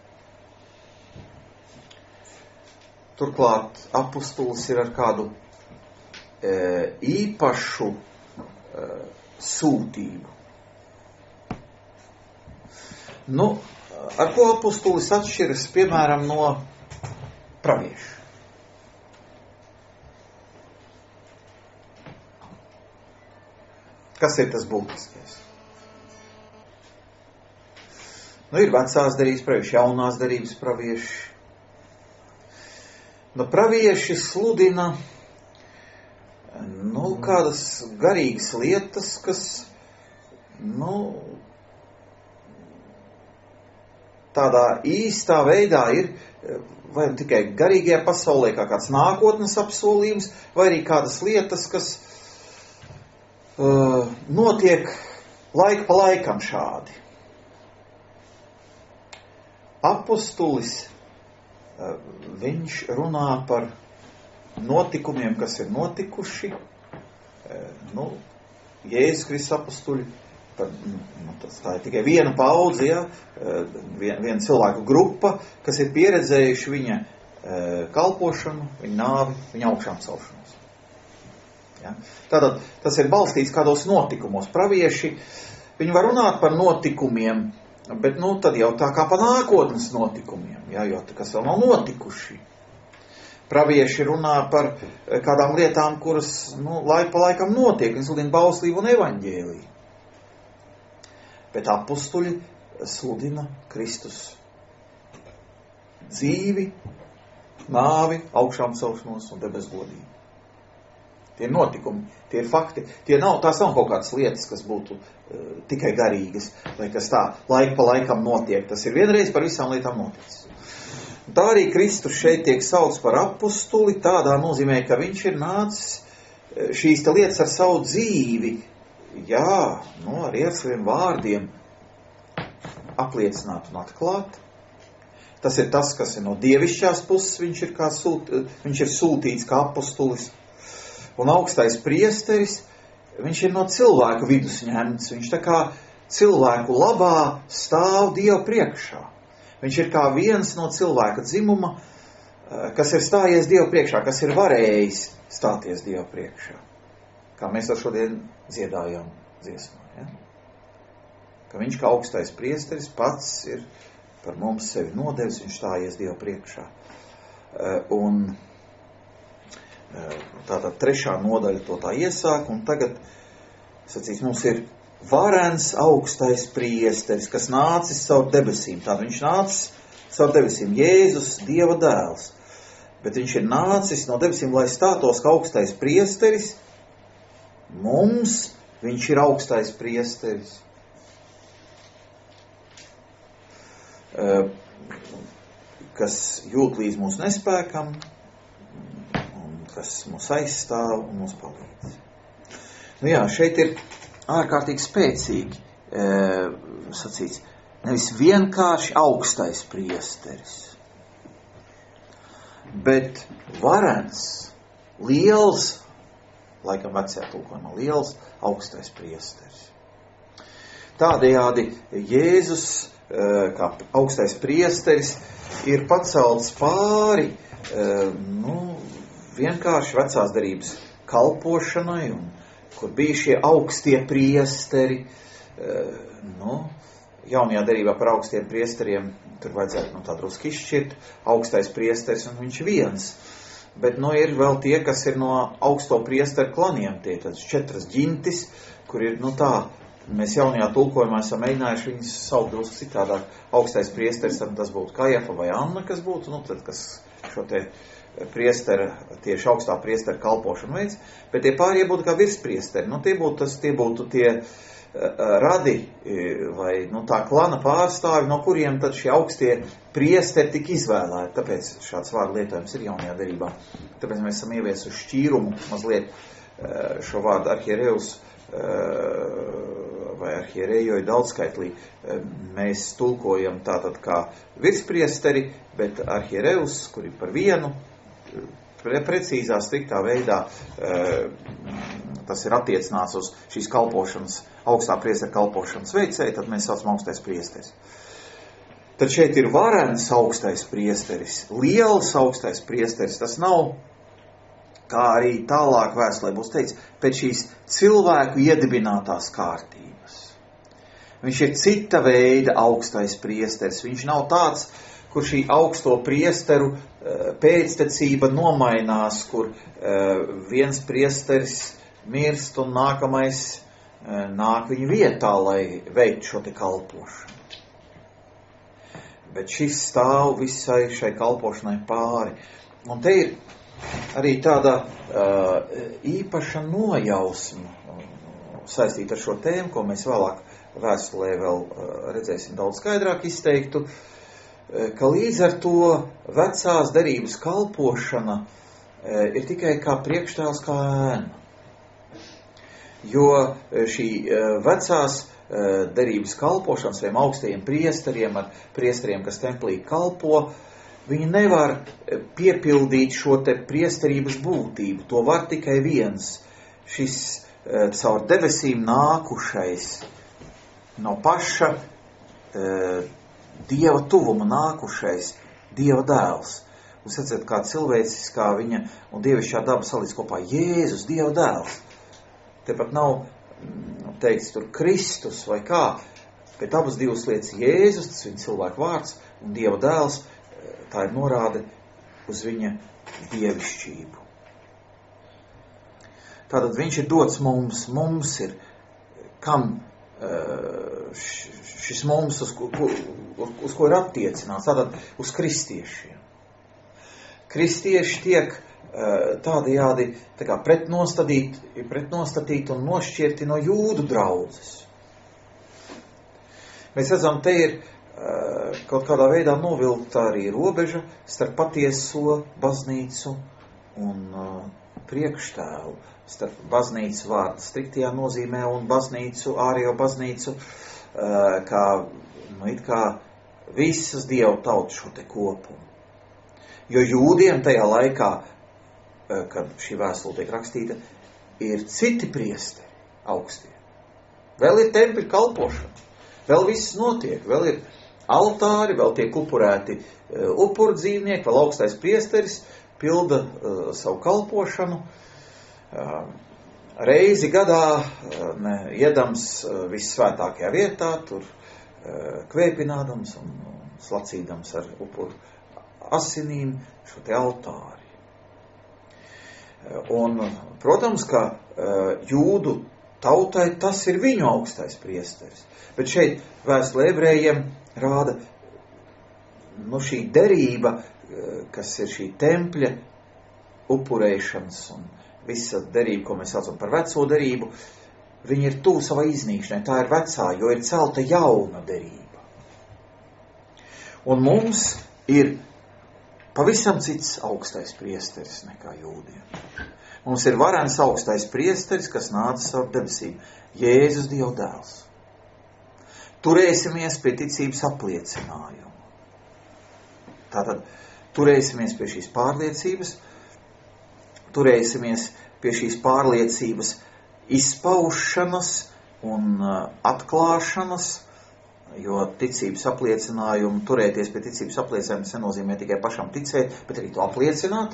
Turklāt apustulis ir ar kādu e, īpašu e, sūtību. Nu, ar ko apustulis atšķiras, piemēram, no pravieša? Kas ir tas būtiskais? Nu, ir vecās derības pravieši, jaunās derības pravieši. Nu, pravieši sludina, nu, kādas garīgas lietas, kas, nu, tādā īstā veidā ir vai tikai garīgajā pasaulē kā kāds nākotnes apsolījums, vai arī kādas lietas, kas uh, notiek laika pa laikam šādi. Apustulis, uh, viņš runā par notikumiem, kas ir notikuši. Uh, nu, Jēzus Kristus apustuļi, Par, nu, tas, tā ir tikai viena paudze, ja, vien, viena cilvēku grupa, kas ir pieredzējuši viņa e, kalpošanu, viņa nāvi, viņa augšām celšanos. Ja. Tātad tas ir balstīts kādos notikumos. Pravieši, viņi var runāt par notikumiem, bet nu, tad jau tā kā par nākotnes notikumiem, ja, jo kas vēl nav notikuši. Pravieši runā par kādām lietām, kuras nu, laika pa laikam notiek, viņi sludina bauslību un evaņģēliju. Bet apustuļi sludina Kristus dzīvi, nāvi, augšām celšanos un debes godību. Tie ir notikumi, tie ir fakti. Tie nav, tās nav kaut kādas lietas, kas būtu uh, tikai garīgas, vai kas tā laika pa laikam notiek. Tas ir vienreiz par visām lietām noticis. Tā arī Kristus šeit tiek saukts par apustuli, tādā nozīmē, ka viņš ir nācis šīs te lietas ar savu dzīvi, jā, nu, arī ar saviem vārdiem apliecināt un atklāt. Tas ir tas, kas ir no dievišķās puses, viņš ir, kā sūt, viņš ir sūtīts kā apustulis. Un augstais priesteris, viņš ir no cilvēku vidus ņemts. Viņš tā kā cilvēku labā stāv Dievu priekšā. Viņš ir kā viens no cilvēka dzimuma, kas ir stājies Dievu priekšā, kas ir varējis stāties Dievu priekšā. Kā mēs ar šodien dziedājām dziesmā. Ja? Ka viņš kā augstais priesteris pats ir par mums sevi nodevis, viņš stājies Dievu priekšā. Un tātad trešā nodaļa to tā iesāk, un tagad, sacīs, mums ir varens augstais priesteris, kas nācis caur debesīm. Tātad viņš nācis caur debesīm, Jēzus, Dieva dēls. Bet viņš ir nācis no debesīm, lai stātos kā augstais priesteris. Mums viņš ir augstais priesteris. Kas jūt līdz mūsu nespēkam, un kas mūs aizstāv un mūs palīdz. Nu jā, šeit ir ārkārtīgi spēcīgi, e, sacīts, nevis vienkārši augstais priesteris, bet varens, liels, laikam vecajā tulkojumā, liels augstais priesteris. Tādējādi Jēzus, e, kā augstais priesteris, ir pacelts pāri, e, nu, vienkārši vecās derības kalpošanai, un kur bija šie augstie priesteri, nu, jaunajā derībā par augstiem priesteriem, tur vajadzētu nu, tā drusku izšķirt, augstais priesteris un viņš viens. Bet, nu, ir vēl tie, kas ir no augsto priesteru klaniem, tie tad četras ģintis, kur ir, nu, tā, mēs jaunajā tulkojumā esam mēģinājuši viņus saukt drusku citādāk. Augstais priesteris, tad tas būtu Kajafa vai Anna, kas būtu, nu, tad, kas šo te priestera, tieši augstā priestera kalpošanu veids, bet tie pārējie būtu kā virspriesteri. Nu, tie būtu, tas, tie būtu tie uh, radi vai nu, tā klana pārstāvi, no kuriem tad šie augstie priesteri tika izvēlēti. Tāpēc šāds vārdu lietojums ir jaunajā derībā. Tāpēc mēs esam ieviesuši šķīrumu mazliet uh, šo vārdu arhierejus uh, vai arhierejoju daudzskaitlī. Uh, mēs tulkojam tātad kā virspriesteri, bet arhierejus, kuri par vienu, precīzā, striktā veidā tas ir attiecināts uz šīs kalpošanas, augstā priestera kalpošanas veicēju, tad mēs saucam augstais priesteris. Tad šeit ir varens augstais priesteris, liels augstais priesteris, tas nav, kā arī tālāk vēstulē būs teikts, pēc šīs cilvēku iedibinātās kārtības. Viņš ir cita veida augstais priesteris, viņš nav tāds, kur šī augsto priesteru pēctecība nomainās, kur viens priesteris mirst un nākamais nāk viņa vietā, lai veiktu šo te kalpošanu. Bet šis stāv visai šai kalpošanai pāri. Un te ir arī tāda īpaša nojausma saistīta ar šo tēmu, ko mēs vēlāk vēstulē vēl redzēsim daudz skaidrāk izteiktu, ka līdz ar to vecās derības kalpošana ir tikai kā priekštēls, kā ēna. Jo šī vecās derības kalpošana saviem augstajiem priesteriem, ar priesteriem, kas templī kalpo, viņi nevar piepildīt šo te priesterības būtību. To var tikai viens, šis caur debesīm nākušais, no paša Dieva tuvuma nākušais, Dieva dēls. Jūs redzat, kā cilvēcis, kā viņa un dievišķā daba salīdz kopā. Jēzus, Dieva dēls. Tepat nav teikts tur Kristus vai kā, bet abas divas lietas Jēzus, tas viņa cilvēku vārds, un Dieva dēls, tā ir norāde uz viņa dievišķību. Tātad viņš ir dots mums, mums ir, kam šis mums, uz ko, uz ko ir attiecināts, tātad uz kristiešiem. Kristieši tiek tādējādi tā kā pretnostatīt, pretnostatīt un nošķirti no jūdu draudzes. Mēs redzam, te ir kaut kādā veidā novilkta arī robeža starp patieso baznīcu un priekštēlu, starp baznīcu vārdu striktajā nozīmē un baznīcu, ārējo baznīcu, kā, nu, it kā visas Dieva tautas šo te kopumu. Jo jūdiem tajā laikā, kad šī vēstule tiek rakstīta, ir citi priesteri augstie. Vēl ir tempļa kalpošana. Vēl viss notiek. Vēl ir altāri, vēl tiek upurēti uh, upuru dzīvnieki, vēl augstais priesteris pilda uh, savu kalpošanu. Uh, reizi gadā uh, ne, iedams uh, vissvētākajā vietā, tur uh, kvēpinādams un uh, slacīdams ar upuru asinīm šo te altāri. Un, protams, ka uh, jūdu tautai tas ir viņu augstais priesteris. Bet šeit vēstule ebrejiem rāda, nu, šī derība, uh, kas ir šī tempļa upurēšanas un visa derība, ko mēs saucam par veco derību, viņa ir tuvu savai iznīkšanai. Tā ir vecā, jo ir celta jauna derība. Un mums ir pavisam cits augstais priesteris nekā jūdiem. Mums ir varens augstais priesteris, kas nāca caur debesīm. Jēzus Dieva dēls. Turēsimies pie ticības apliecinājuma. Tātad turēsimies pie šīs pārliecības, turēsimies pie šīs pārliecības izpaušanas un atklāšanas, jo ticības apliecinājumu, turēties pie ticības apliecinājumu nenozīmē tikai pašam ticēt, bet arī to apliecināt.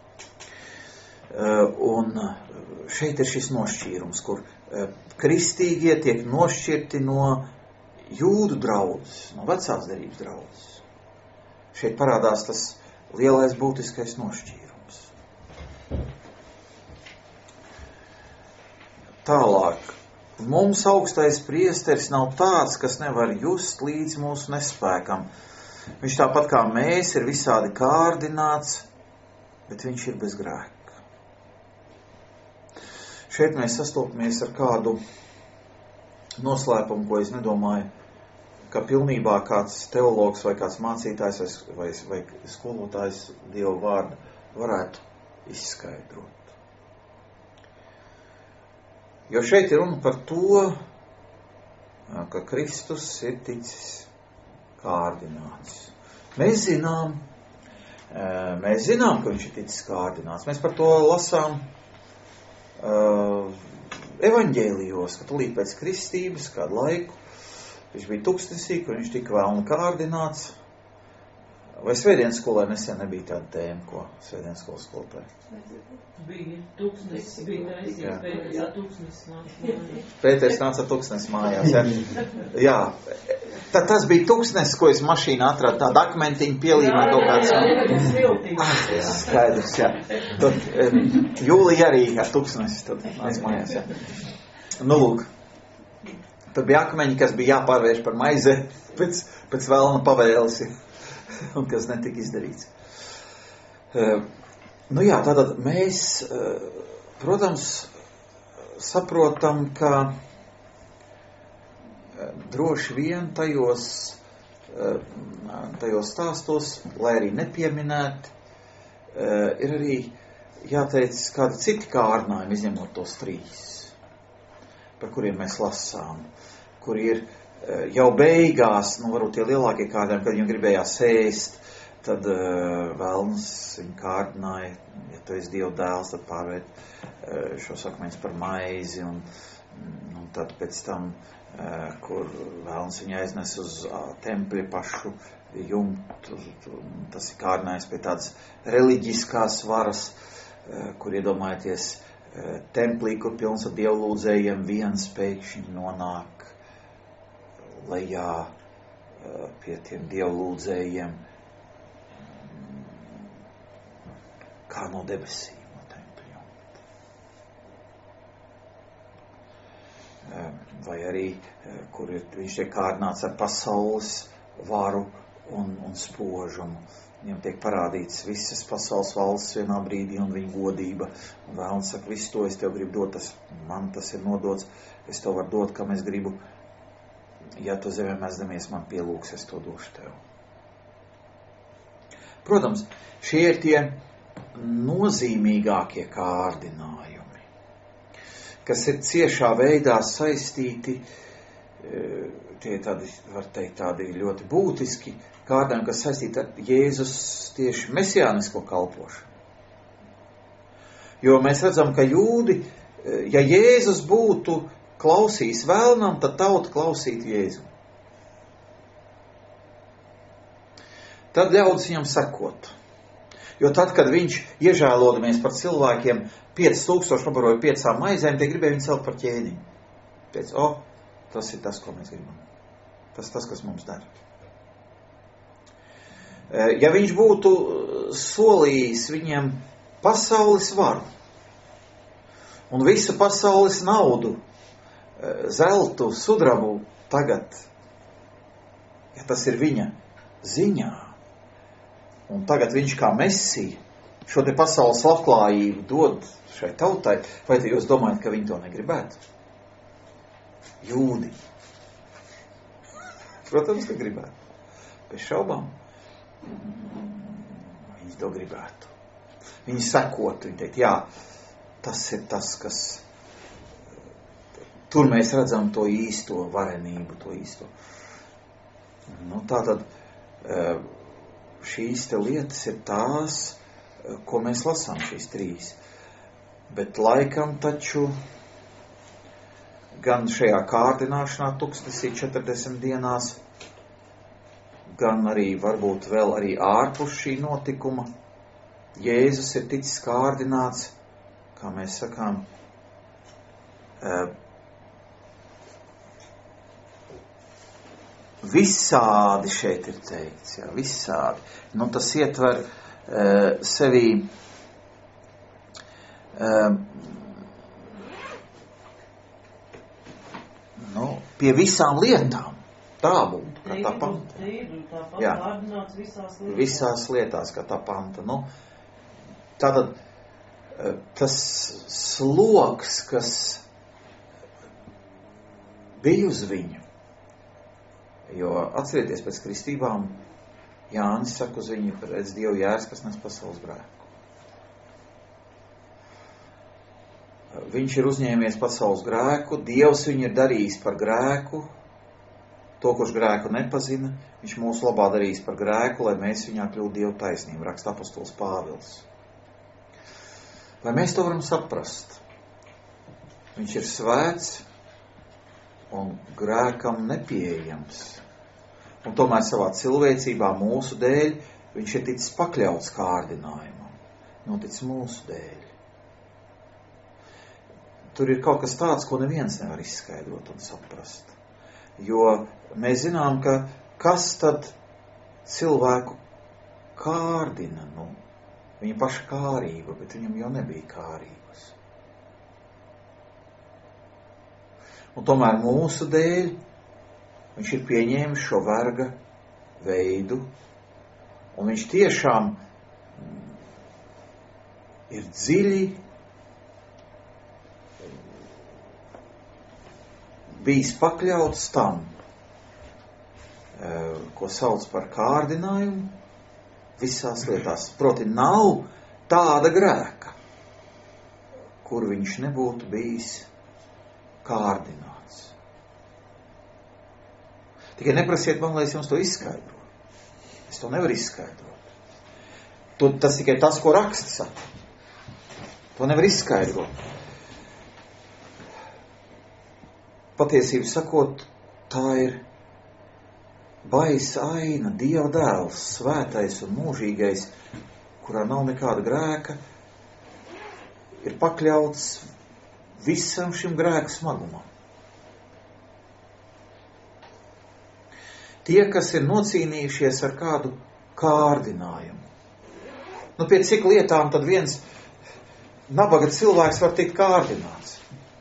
Un šeit ir šis nošķīrums, kur kristīgie tiek nošķirti no jūdu draudzes, no vecās derības draudzes. Šeit parādās tas lielais būtiskais nošķīrums. Tālāk. Mums augstais priesteris nav tāds, kas nevar just līdz mūsu nespēkam. Viņš tāpat kā mēs ir visādi kārdināts, bet viņš ir bez grēka. Šeit mēs sastopamies ar kādu noslēpumu, ko es nedomāju, ka pilnībā kāds teologs vai kāds mācītājs vai, vai, vai skolotājs Dieva vārdu varētu izskaidrot. Jo šeit ir runa par to, ka Kristus ir ticis kārdināts. Mēs zinām, mēs zinām, ka viņš ir ticis kārdināts. Mēs par to lasām uh, evaņģēlijos, ka tūlīt pēc kristības, kādu laiku, viņš bija tūkstnesī, kur viņš tika vēl un kārdināts. Vai svētdienas skolē nesen nebija tāda tēma, ko svētdienas skolas skolotāji? Bija tūkstnes, bija taisīgs, Pēters ar tūkstnes mājās. Pēters nāca ar tūkstnes mājās, jā. Jā, tad tas bija tūkstnes, ko es mašīnā atradu, tādu akmentiņu pielīmē kaut kāds. Ah, skaidrs, jā. Tad Jūlija arī ar tūkstnes, tad nāca mājās, jā. Nu, lūk. Tad bija akmeņi, kas bija jāpārvērš par maize pēc, pēc vēlna pavēles, un kas netika izdarīts. Uh, nu jā, tātad mēs, uh, protams, saprotam, ka uh, droši vien tajos, uh, tajos stāstos, lai arī nepieminēti, uh, ir arī jāteic kādi citi kārdinājumi, izņemot tos trīs, par kuriem mēs lasām, kur ir jau beigās, nu varbūt tie lielākie kārdinājumi, kad viņam gribējās ēst, tad uh, vēlns viņu kārdināja, ja tu esi Dieva dēls, tad pārvērt uh, šos akmeņus par maizi, un, un tad pēc tam, uh, kur vēlns viņu aiznes uz uh, templi pašu jumtu, tas ir kārdinājums pie tādas reliģiskās varas, uh, kur iedomājieties uh, templī, kur pilns ar dievlūdzējiem, viens pēkšņi nonāk lejā pie tiem dievlūdzējiem, kā no debesīm, no tempļa. Vai arī, kur ir, viņš tiek kārdināts ar pasaules varu un, un spožumu. Viņam tiek parādīts visas pasaules valsts vienā brīdī un viņa godība. Un vēlns saka, visu to es tev gribu dot, tas, man tas ir nodots, es to varu dot, kam es gribu. Ja tu zemē mēsdamies man pielūks, es to došu tev. Protams, šie ir tie nozīmīgākie kārdinājumi, kas ir ciešā veidā saistīti, tie tādi, var teikt, tādi ļoti būtiski kārdinājumi, kas saistīti ar Jēzus tieši mesijānisko kalpošanu. Jo mēs redzam, ka jūdi, ja Jēzus būtu klausīs vēlnam, tad tauta klausītu Jēzu. Tad ļaudis viņam sekot. Jo tad, kad viņš iežēlodamies par cilvēkiem, pieci tūkstoši pabaroja piecām maizēm, tie gribēja viņu celt par ķēniņu. Teica, o, tas ir tas, ko mēs gribam. Tas tas, kas mums dara. Ja viņš būtu solījis viņiem pasaules varu un visu pasaules naudu, zeltu, sudrabu tagad, ja tas ir viņa ziņā, un tagad viņš kā mesija šo te pasaules labklājību dod šai tautai, vai jūs domājat, ka viņi to negribētu? Jūdi. Protams, ka gribētu. Bez šaubām. Viņi to gribētu. Viņi sekotu, viņi teikt, jā, tas ir tas, kas tur mēs redzam to īsto varenību, to īsto. Nu, tātad šīs te lietas ir tās, ko mēs lasām, šīs trīs. Bet laikam taču gan šajā kārdināšanā tūkstnesī četrdesmit dienās, gan arī varbūt vēl arī ārpus šī notikuma, Jēzus ir ticis kārdināts, kā mēs sakām, visādi šeit ir teikts, jā, visādi. Nu, tas ietver sevī nu, pie visām lietām. Tā būtu, kā tā panta. Jā, visās lietās. visās lietās, kā tā panta. Nu, tātad tas sloks, kas bija uz viņu, jo atcerieties pēc kristībām, Jānis saka uz viņu, redz Dievu jērs, kas nes pasaules grēku. Viņš ir uzņēmies pasaules grēku, Dievs viņu ir darījis par grēku, to, kurš grēku nepazina, viņš mūsu labā darījis par grēku, lai mēs viņā kļūtu Dievu taisnību, raksta apostols Pāvils. Vai mēs to varam saprast? Viņš ir svēts un grēkam nepieejams. Un tomēr savā cilvēcībā mūsu dēļ viņš ir ticis pakļauts kārdinājumam. Noticis mūsu dēļ. Tur ir kaut kas tāds, ko neviens nevar izskaidrot un saprast. Jo mēs zinām, ka kas tad cilvēku kārdina, nu, viņa paša kārība, bet viņam jau nebija kārības. Un tomēr mūsu dēļ viņš ir pieņēmis šo verga veidu, un viņš tiešām ir dziļi bijis pakļauts tam, ko sauc par kārdinājumu visās lietās. Proti, nav tāda grēka, kur viņš nebūtu bijis kārdināts. Tikai neprasiet man, lai es jums to izskaidrotu. Es to nevaru izskaidrot. To, tas tikai tas, ko raksts saka. To nevar izskaidrot. Patiesību sakot, tā ir baisa aina, Dieva dēls, svētais un mūžīgais, kurā nav nekāda grēka, ir pakļauts visam šim grēku smagumam. Tie, kas ir nocīnījušies ar kādu kārdinājumu. Nu, pie cik lietām tad viens nabaga cilvēks var tikt kārdināts?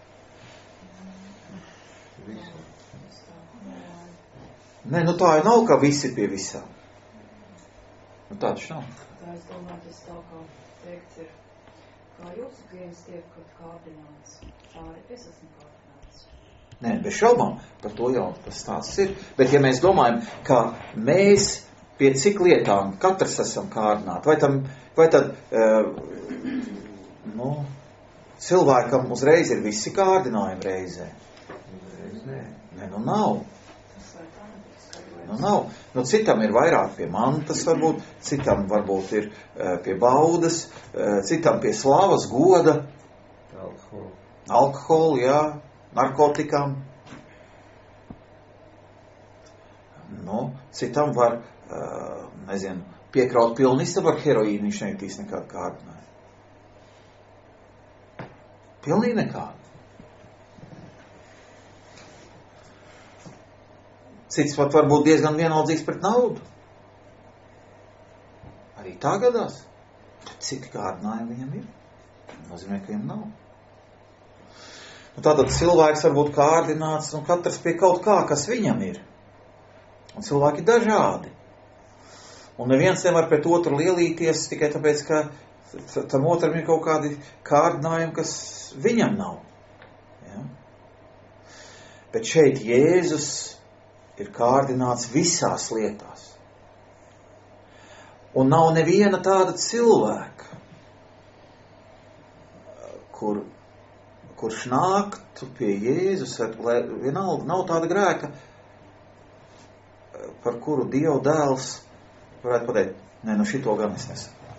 Nē, nu tā nav, ka visi pie visām. Nu tā taču nav. Tā es domāju, tas tā kā teikts ir, kā jūsu klients tiek kaut kārdināts, tā arī es esmu kārdināts. Nē, bez šaubām, par to jau tas stāsts ir. Bet ja mēs domājam, ka mēs pie cik lietām katrs esam kārdināti, vai, tam, vai tad uh, nu, cilvēkam uzreiz ir visi kārdinājumi reizē? Nē, nē, nu nav. Nu, nav. Nu, citam ir vairāk pie mantas, varbūt, citam varbūt ir uh, pie baudas, uh, citam pie slavas, goda, alkoholu, alkoholu, jā, narkotikām. Nu, citam var, uh, nezinu, piekraut pilnu istabu ar heroīnu, viņš nejūtīs nekādu kārdinājumu. Pilnīgi nekādu. Cits pat var būt diezgan vienaldzīgs pret naudu. Arī tā gadās. Tad citi kārdinājumi viņam ir. Nozīmē, ka viņam nav. Nu, tātad cilvēks var būt kārdināts, nu katrs pie kaut kā, kas viņam ir. Un cilvēki ir dažādi. Un neviens nevar pret otru lielīties tikai tāpēc, ka tam otram ir kaut kādi kārdinājumi, kas viņam nav. Ja? Bet šeit Jēzus ir kārdināts visās lietās. Un nav neviena tāda cilvēka, kur, kurš nāktu pie Jēzus, lai vienalga nav tāda grēka, par kuru Dieva dēls varētu pateikt, nē, nu šito gan es nesaku.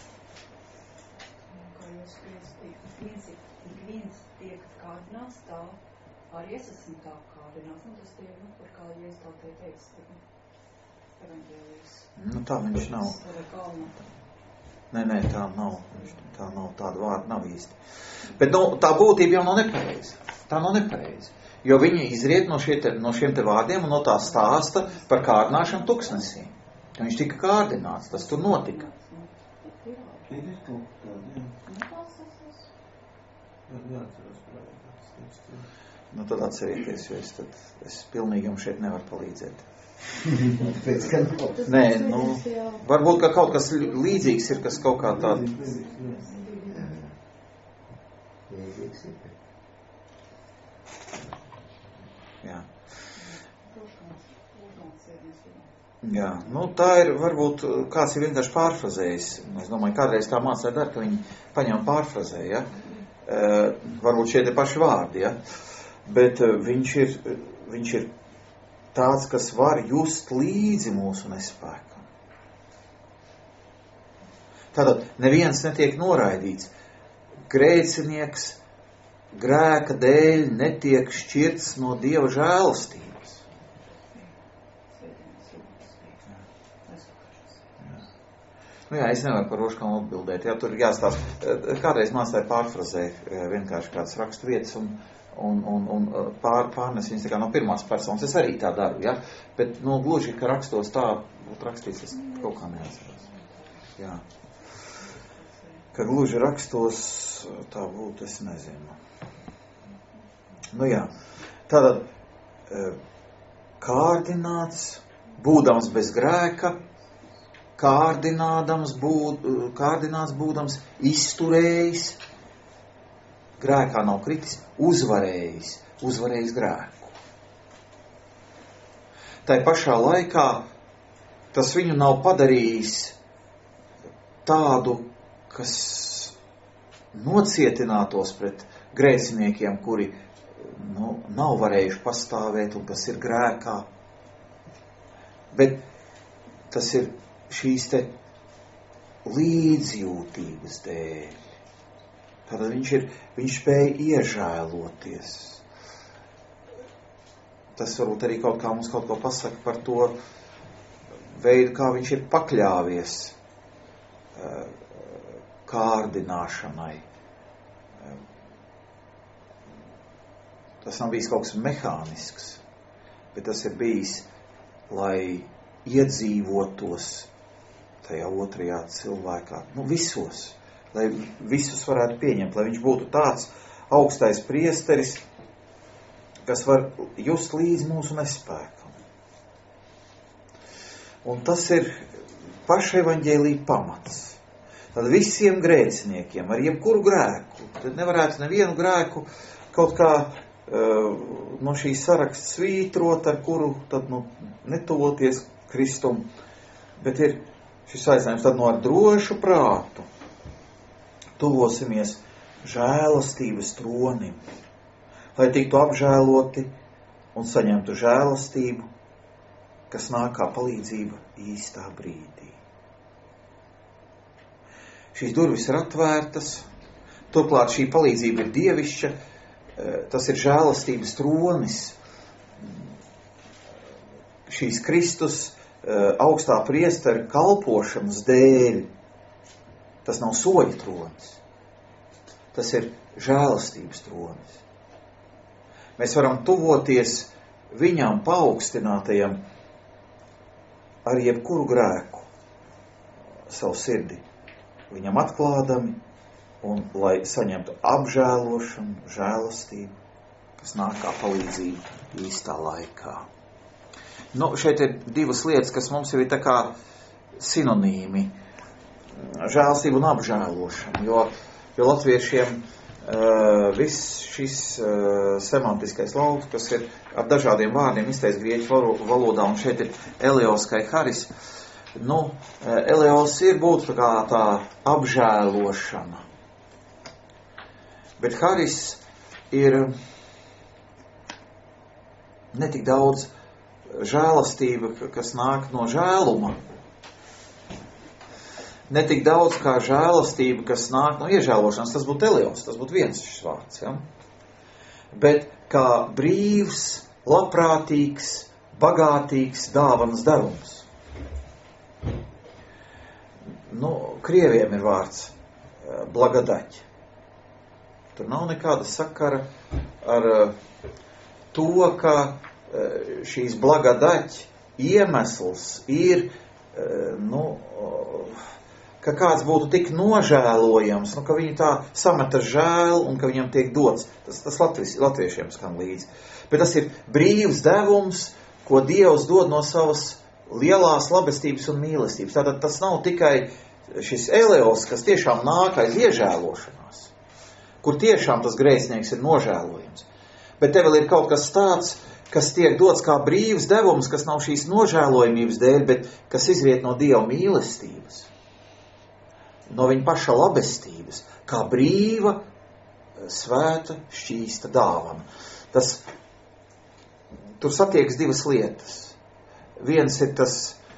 Kā jūs ik viens, ik viens tiek kārdināts tā, arī es esmu tā kārdināts. Nu, tas tie, nu, par kā Jēzus tā te teicis, evaņģēlijas. Nu tā viņš nav. Nē, nē, tā nav. Tā nav, tāda vārda nav īsti. Bet nu, tā būtība jau nav nepareiza. Tā nav nepareiza. Jo viņi izriet no, šie te, no šiem te vārdiem un no tā stāsta par kārdināšanu tuksnesī. Ka viņš tika kārdināts, tas tur notika. Nu tad atcerieties, jo es, tad, es pilnīgi jums šeit nevaru palīdzēt. Nē, nu, varbūt, ka kaut kas līdzīgs ir, kas kaut kā tāda. Jā. Jā, nu tā ir, varbūt, kāds ir vienkārši pārfrazējis. Es domāju, kādreiz tā mācīja dar, ka viņi paņem pārfrazēju, ja? Uh, varbūt šie te paši vārdi, ja? Bet uh, viņš ir, viņš ir tāds, kas var just līdzi mūsu nespēkam. Tātad neviens netiek noraidīts. Grēcinieks grēka dēļ netiek šķirts no Dieva žēlastības. Nu jā, es nevaru par Roškalnu atbildēt. Jā, tur jāstāst. Kādreiz mācīja pārfrazē vienkārši kādas rakstu vietas un, un, un, un pār, pārnes viņas tā kā no pirmās personas. Es arī tā daru, jā. Bet, nu, gluži, ka rakstos tā būtu rakstīts, es kaut kā neatceros. Jā. Ka gluži rakstos tā būtu, es nezinu. Nu jā. Tātad kārdināts, būdams bez grēka, kārdinādams būd, kārdināts būdams, izturējis, grēkā nav kritis, uzvarējis, uzvarējis grēku. Tai pašā laikā tas viņu nav padarījis tādu, kas nocietinātos pret grēciniekiem, kuri nu, nav varējuši pastāvēt un kas ir grēkā. Bet tas ir šīs te līdzjūtības dēļ. Tātad viņš ir, viņš spēja iežēloties. Tas varbūt arī kaut kā mums kaut ko pasaka par to veidu, kā viņš ir pakļāvies kārdināšanai. Tas nav bijis kaut kas mehānisks, bet tas ir bijis, lai iedzīvotos tajā otrajā cilvēkā, nu visos, lai visus varētu pieņemt, lai viņš būtu tāds augstais priesteris, kas var just līdz mūsu nespēkam. Un tas ir paša evaņģēlija pamats. Tad visiem grēciniekiem, ar jebkuru grēku, tad nevarētu nevienu grēku kaut kā uh, no šī saraksta svītrot, ar kuru tad nu netuvoties Kristum, bet ir šis aicinājums tad no ar drošu prātu tuvosimies žēlastības tronim, lai tiktu apžēloti un saņemtu žēlastību, kas nāk kā palīdzība īstā brīdī. Šīs durvis ir atvērtas, turklāt šī palīdzība ir dievišķa, tas ir žēlastības tronis. Šīs Kristus augstā priestera kalpošanas dēļ. Tas nav soļa tronis. Tas ir žēlastības tronis. Mēs varam tuvoties viņam paaugstinātajam ar jebkuru grēku savu sirdi. Viņam atklādami un lai saņemtu apžēlošanu, žēlastību, kas nāk kā palīdzība īstā laikā. Nu, šeit ir divas lietas, kas mums ir tā kā sinonīmi. Žēlastība un apžēlošana, jo, jo latviešiem uh, viss šis uh, semantiskais lauks, kas ir ar dažādiem vārdiem izteicis grieķu valodā, un šeit ir eleos kai haris. Nu, eleos ir būtu tā kā tā apžēlošana. Bet haris ir netik daudz žēlastība, kas nāk no žēluma. Netik daudz kā žēlastība, kas nāk no iežēlošanas. Tas būtu eleos, tas būtu viens šis vārds. Ja? Bet kā brīvs, labprātīgs, bagātīgs dāvanas devums. Nu, krieviem ir vārds blagadaķi. Tur nav nekāda sakara ar to, ka šīs blagadaķi iemesls ir, nu, ka kāds būtu tik nožēlojams, nu, ka viņi tā sameta žēl un ka viņam tiek dots. Tas, tas latvis, latviešiem skan līdzi. Bet tas ir brīvs devums, ko Dievs dod no savas lielās labestības un mīlestības. Tātad tas nav tikai šis eleos, kas tiešām nāk aiz iežēlošanās, kur tiešām tas grēcinieks ir nožēlojams. Bet te vēl ir kaut kas tāds, kas tiek dots kā brīvs devums, kas nav šīs nožēlojamības dēļ, bet kas izriet no Dieva mīlestības, no viņa paša labestības, kā brīva, svēta, šķīsta dāvana. Tas, tur satiekas divas lietas. Viens ir tas,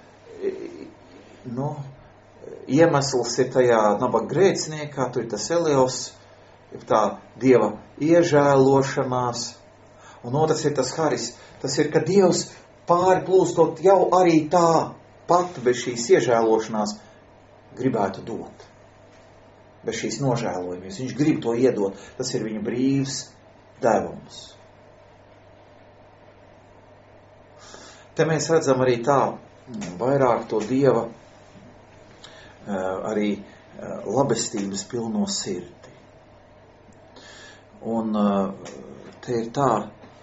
nu, iemesls ir tajā nabaga grēciniekā, tur ir tas eleos, ir tā Dieva iežēlošanās, un otrs ir tas haris. Tas ir, ka Dievs pārplūstot jau arī tā pat bez šīs iežēlošanās gribētu dot. Bez šīs nožēlojumības. Viņš grib to iedot. Tas ir viņa brīvs devums. Te mēs redzam arī tā vairāk to Dieva arī labestības pilno sirdi. Un te ir tā,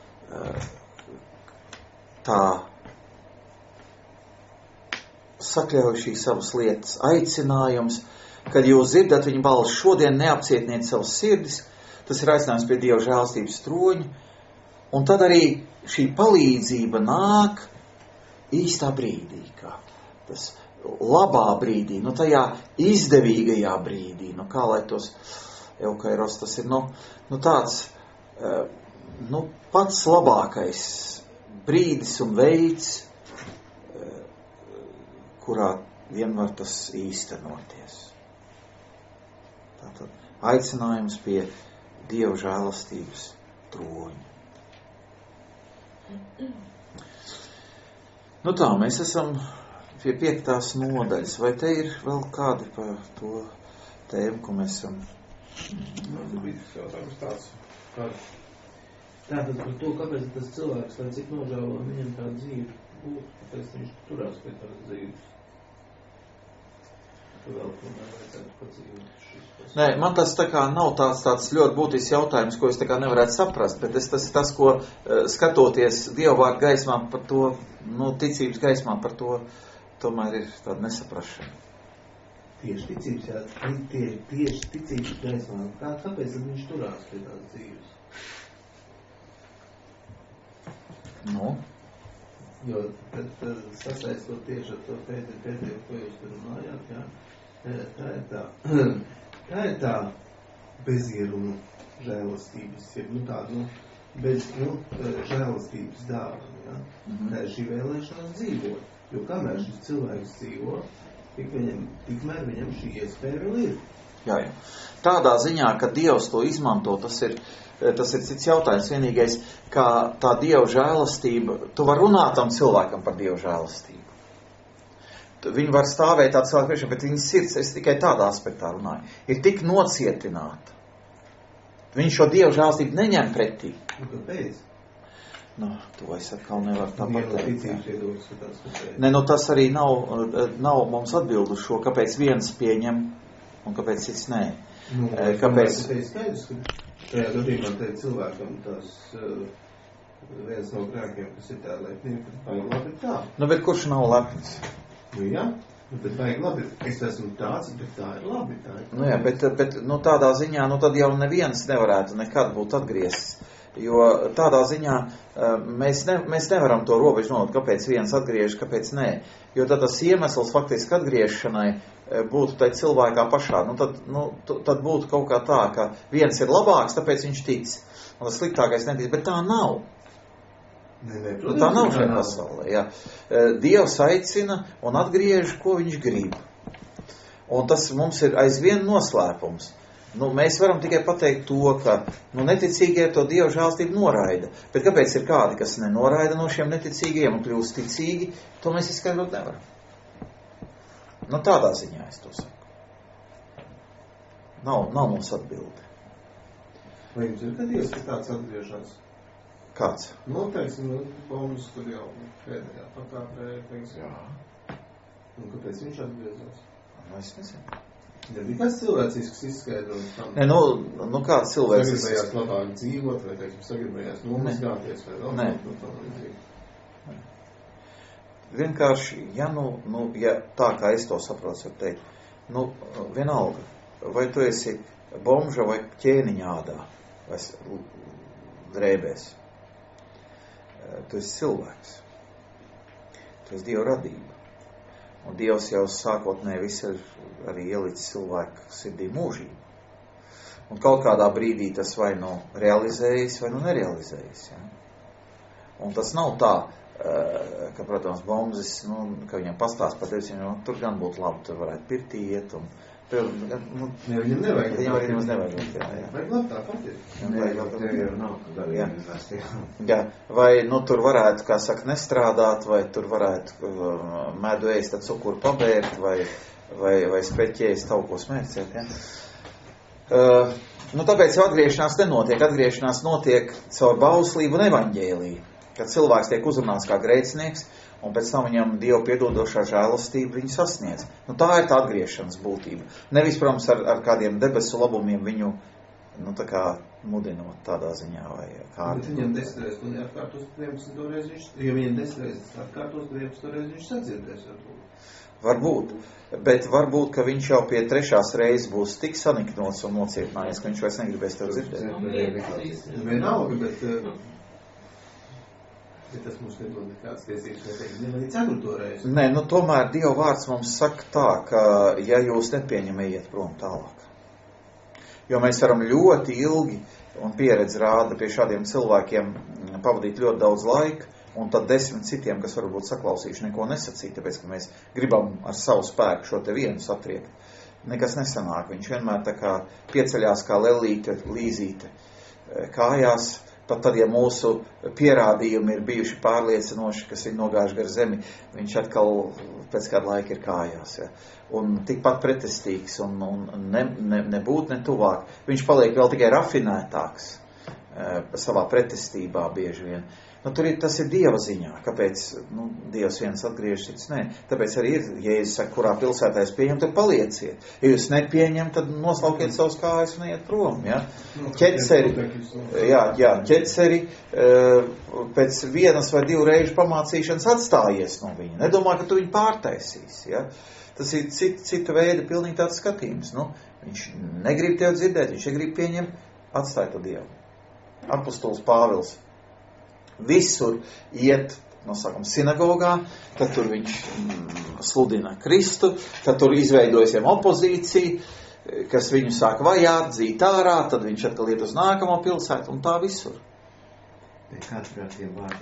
tā sakļauj šīs savas lietas aicinājums, kad jūs dzirdat viņa balsi šodien, neapcietiniet savas sirdis, tas ir aicinājums pie Dieva žēlstības troņa, un tad arī šī palīdzība nāk īstā brīdī, kā tas labā brīdī, nu tajā izdevīgajā brīdī, nu kā lai tos eukairos, tas ir, nu, nu tāds, nu pats labākais brīdis un veids, kurā vien var tas īstenoties. Tātad aicinājums pie Dieva žēlastības troņa. Nu tā, mēs esam pie piektās nodaļas. Vai te ir vēl kādi par to tēmu, ko mēs esam? Tātad par to, kāpēc tas cilvēks, lai cik nožēlo, viņam tā dzīve būtu, kāpēc viņš turās pie tās dzīves. Tu vēl ko nevajadzētu padzīvot šis pasaules. Nē, man tas tā kā nav tāds, tāds ļoti būtisks jautājums, ko es tā kā nevarētu saprast, bet es, tas ir tas, ko skatoties Dievvārdu gaismā par to, nu, ticības gaismā par to, tomēr ir tāda nesaprašana. Tieši ticības, jā, tie, tieši ticības gaismā. Kā, kāpēc viņš turās pie tās dzīves? Nu? Jo tad, tad sasaistot tieši ar to pēdējo, pēdējo, ko jūs tur runājāt, jā, tā ir tā, tā ir tā bezierunu žēlastības, ja, nu tā, nu, bez, nu, žēlastības dāvana, jā, mm-hmm. Tā ir šī vēlēšanās dzīvot, jo kamēr šis cilvēks dzīvo, tik viņam, tikmēr viņam šī iespēja vēl ir. Jā, jā. Tādā ziņā, ka Dievs to izmanto, tas ir, tas ir cits jautājums. Vienīgais, kā tā Dieva žēlastība, tu var runāt tam cilvēkam par Dieva žēlastību. Viņi var stāvēt tā cilvēku priekšā, bet viņas sirds, es tikai tādā aspektā runāju, ir tik nocietināta. Viņš šo Dieva žēlastību neņem pretī. Kāpēc? Nu, to es atkal nevaru tā pateikt. pateikt. Ne, nu tas arī nav, nav mums atbildu šo, kāpēc viens pieņem un kāpēc cits nē. Nu, kāpēc? Tas ir skaidrs, ka tajā gadījumā te cilvēkam tas uh, viens no grēkiem, kas ir tā lepnība, tad vajag labi tā. Nu, bet kurš nav lepns? Nu, jā, nu, bet vajag labi. Es esmu tāds, bet tā ir labi. Tā ir Nu, jā, bet, bet nu, tādā ziņā, nu, tad jau neviens nevarētu nekad būt atgriezts. Jo tādā ziņā mēs, ne, mēs nevaram to robežu not, kāpēc viens atgriež, kāpēc nē. Jo tad tas iemesls faktiski atgriešanai būtu tai cilvēkā pašā. Nu, tad, nu, tad būtu kaut kā tā, ka viens ir labāks, tāpēc viņš tic. Un tas sliktākais netic, bet tā nav. Ne, ne, Nu, tā nav šajā pasaulē. Jā. Dievs aicina un atgriež, ko viņš grib. Un tas mums ir aizvien noslēpums. Nu, mēs varam tikai pateikt to, ka nu, neticīgie to Dieva žēlastību noraida. Bet kāpēc ir kādi, kas nenoraida no šiem neticīgiem un kļūst ticīgi, to mēs izskaidrot nevaram. Nu, tādā ziņā es to saku. Nav, nav mums atbildi. Vai jums ir gadījums, ka tāds atgriežas? Kāds? Nu, teiksim, nu, Bombas, kur jau pēdējā pakāpē, teiksim. Jā. Un kāpēc viņš atgriezās? Nu, es nezinu. Ja bija kāds cilvēcisks izskaidrojums tam? Ne, nu, nu kāds cilvēcisks? Sagribējās labāk dzīvot, vai, teiksim, sagribējās nomazgāties, vai vēl? Nē. Nu, tā līdzīgi. Vienkārši, ja nu, nu, ja tā kā es to saprotu, var teikt, nu, vienalga, vai tu esi bomža vai ķēniņā ādā, vai drēbēs. Tu esi cilvēks. Tu esi Dieva radība. Un Dievs jau sākotnēji viss ir arī ielicis cilvēku sirdī mūžību. Un kaut kādā brīdī tas vai nu realizējas, vai nu nerealizējas. Ja? Un tas nav tā, ka, protams, Bombzis, nu, ka viņam pastāst par Dievu, nu, tur gan būtu labi, tur varētu pirtī iet un tur, nu, ne, viņam nevajag. Viņam arī nemaz nevajag. Jā, jā. Vajag labi tā pat ir. Nē, tev jau nav, ka gadu jā. Jā, vai, nu, tur varētu, kā saka, nestrādāt, vai tur varētu uh, medu ēst, tad cukuru pabērt, vai, vai, vai speķēst tauko smērcēt, ja? Uh, nu, tāpēc jau atgriešanās nenotiek. Atgriešanās notiek caur bauslību un evaņģēliju, kad cilvēks tiek uzrunāts kā grēcinieks, un pēc tam viņam Dieva piedodošā žēlastība viņu sasniedz. Nu, tā ir tā atgriešanas būtība. Nevis, protams, ar, ar kādiem debesu labumiem viņu, nu, tā kā mudinot tādā ziņā vai kā. Bet viņam desmitreiz un atkārtos vienpadsmit reiz viņš, ja viņam desmitreiz atkārtos vienpadsmit reiz viņš sadzirdēs ar to. Varbūt, bet varbūt, ka viņš jau pie trešās reizes būs tik saniknots un nocietinājies, ka viņš vairs negribēs tev dzirdēt. Vienalga, bet... Bet tas mums nedod nekādas tiesības, vai teikt, ne līdz ceturto reizi. Nē, nu tomēr Dieva vārds mums saka tā, ka ja jūs nepieņem, ejiet prom tālāk. Jo mēs varam ļoti ilgi, un pieredze rāda pie šādiem cilvēkiem, pavadīt ļoti daudz laika, un tad desmit citiem, kas varbūt saklausījuši, neko nesacīt, tāpēc, ka mēs gribam ar savu spēku šo te vienu satriekt. Nekas nesanāk, viņš vienmēr tā kā pieceļās kā lelīte, līzīte kājās. Pat tad, ja mūsu pierādījumi ir bijuši pārliecinoši, kas ir nogājuši gar zemi, viņš atkal pēc kāda laika ir kājās. Ja? Un tikpat pretestīgs un, un ne, ne, nebūt ne tuvāk. Viņš paliek vēl tikai rafinētāks e, savā pretestībā bieži vien. Nu, tur ir, tas ir Dieva ziņā. Kāpēc nu, Dievs viens atgriežas, cits nē? Tāpēc arī ir, ja Jēzus saka, kurā pilsētā jūs pieņem, tad palieciet. Ja jūs nepieņem, tad noslaukiet savus kājas un iet prom. Ja? Ķeceri, jā, jā, ķeceri pēc vienas vai divu reižu pamācīšanas atstājies no viņa. Nedomā, ka tu viņu pārtaisīs. Ja? Tas ir cita, cita veida pilnīgi tāds skatījums. Nu, viņš negrib tev dzirdēt, viņš negrib pieņemt, atstāj to Dievu. Apostols Pāvils visur iet, nosakam, sinagogā, tad tur viņš mm, sludina Kristu, tad tur izveidojas viņam opozīcija, kas viņu sāk vajāt, dzīt ārā, tad viņš atkal iet uz nākamo pilsētu un tā visur. Bet kāds ar tiem vārdiem,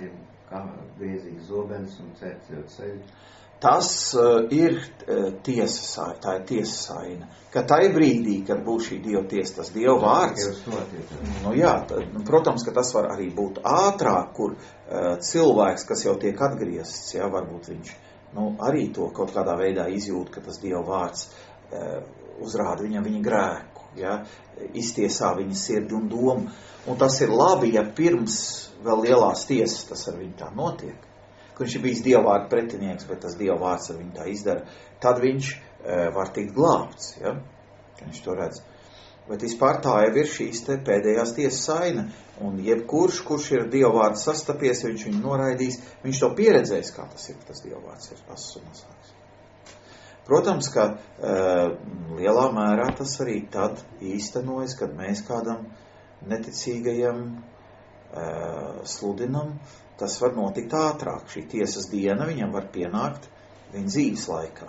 kā griezīgs zobens un cercot sevi. Tas uh, ir uh, tiesa, tā ir tiesa saina. Ka tai brīdī, kad būs šī Dieva tiesa, tas Dieva vārds, nu jā, tad, protams, ka tas var arī būt ātrāk, kur uh, cilvēks, kas jau tiek atgriezts, jā, varbūt viņš, nu, arī to kaut kādā veidā izjūt, ka tas Dieva vārds uh, uzrāda viņam viņa grēku, jā, iztiesā viņa sirdi un domu. Un tas ir labi, ja pirms vēl lielās tiesas tas ar viņu tā notiek. Ka viņš ir bijis dievvvārda pretinieks, bet tas dievvvārds ar viņu tā izdara, tad viņš e, var tikt glābts, ja? Ka viņš to redz. Bet vispār tā jau ir šīs te pēdējās tiesas saina, un jebkurš, kurš ir dievvvārda sastapies, ja viņš viņu noraidīs, viņš to pieredzēs, kā tas ir, tas dievvvārds ir asas un asāks. Protams, ka e, lielā mērā tas arī tad īstenojas, kad mēs kādam neticīgajam e, sludinam, tas var notikt ātrāk. Šī tiesas diena viņam var pienākt viņa dzīves laikā.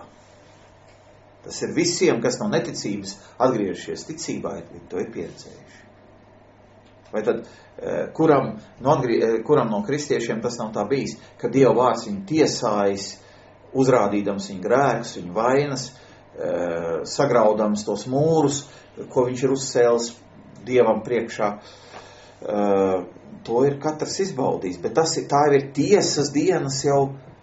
Tas ir visiem, kas no neticības atgriežies ticībā, viņi to ir pieredzējuši. Vai tad, kuram no, atgrie, kuram no kristiešiem tas nav tā bijis, ka Dieva vārds viņu tiesājas, uzrādīdams viņu grēkus, viņu vainas, sagraudams tos mūrus, ko viņš ir uzcēlis Dievam priekšā. To ir katrs izbaudījis, bet tas ir, tā ir tiesas dienas jau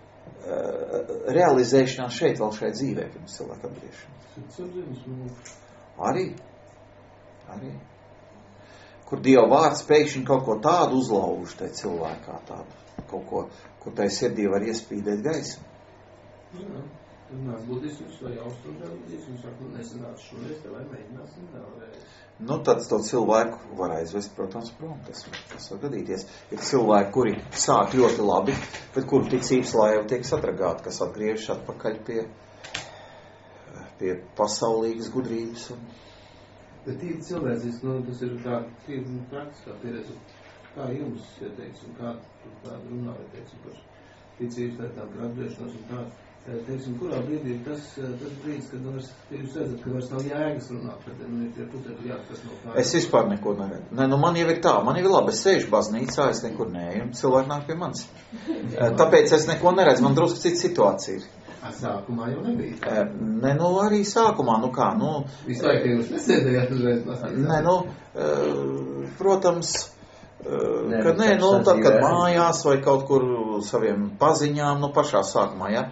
uh, realizēšanās šeit, vēl šeit dzīvē, pirms cilvēka atgriešanās. Arī, arī. Kur Dieva vārds pēkšņi kaut ko tādu uzlauž tai cilvēkā, tādu, kaut ko, kur tai sirdī var iespīdēt gaismu. Jā, tad nāc budismus vai austrumu budismus, saka, nu nesanāc šoreiz, te vai mēģināsim vēlreiz. Nu, tad to cilvēku var aizvest, protams, prom. Tas, tas var gadīties. Ir cilvēki, kuri sāk ļoti labi, bet kuru ticības laiva tiek sadragāta, kas atgriežas atpakaļ pie, pie pasaulīgas gudrības. Un... Bet tīri cilvēcis, nu, tas ir tā tīri praktiskā pieredze. Kā jums, ja teiksim, kā tāda runā, ja teiksim, par ticības lietām, par atgriešanos un tā. Teiksim, kurā brīdī ir tas, tas brīdis, kad vairs, jūs redzat, ka vairs nav jēgas runāt, kad nu, ir tie putekļi jāatkas no kā. Es vispār neko neredzu. Ne, nu man jau ir tā, man jau ir labi, es sēžu baznīcā, es nekur neeju, un cilvēki nāk pie manis. Tāpēc es neko neredzu, man drusku cita situācija ir. A, sākumā jau nebija tā? Ne, nu arī sākumā, nu kā, nu... Visu laiku jūs nesēdējāt uzreiz baznīcā? Ne, nu, protams... Ne, kad nē, nu, tad, kad mājās vai kaut kur saviem paziņām, nu, pašā sākumā, ja,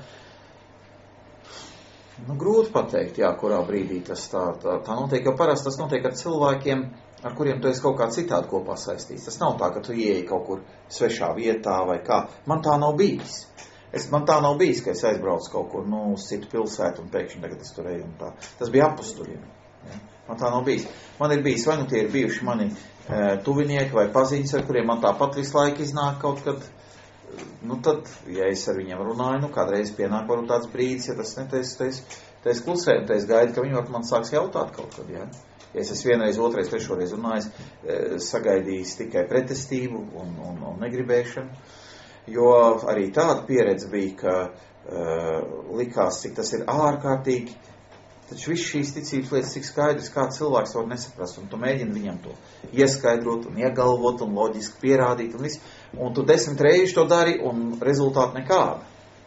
nu, grūti pateikt, jā, kurā brīdī tas tā, tā, tā notiek, jo parasti tas notiek ar cilvēkiem, ar kuriem tu esi kaut kā citādi kopā saistīts. Tas nav tā, ka tu ieeji kaut kur svešā vietā vai kā. Man tā nav bijis. Es, man tā nav bijis, ka es aizbraucu kaut kur, nu, uz citu pilsētu un pēkšņi tagad es tur eju un tā. Tas bija apustuļiem. Ja? Man tā nav bijis. Man ir bijis, vai nu tie ir bijuši mani e, tuvinieki vai paziņas, ar kuriem man tāpat visu laiku iznāk kaut kad. Nu tad, ja es ar viņiem runāju, nu kādreiz pienāk varbūt tāds brīdis, ja tas ne, tad es, es, es klusēju, tad es gaidu, ka viņi var man sāks jautāt kaut kad, ja. Ja es esmu vienreiz, otrais, trešoreiz runājis, sagaidījis tikai pretestību un, un, un negribēšanu, jo arī tāda pieredze bija, ka uh, likās, cik tas ir ārkārtīgi, taču viss šīs ticības lietas cik skaidrs, kā cilvēks var nesaprast, un tu mēģini viņam to ieskaidrot un iegalvot un loģiski pierādīt un viss, un tu desmit reizi to dari un rezultāti nekāda.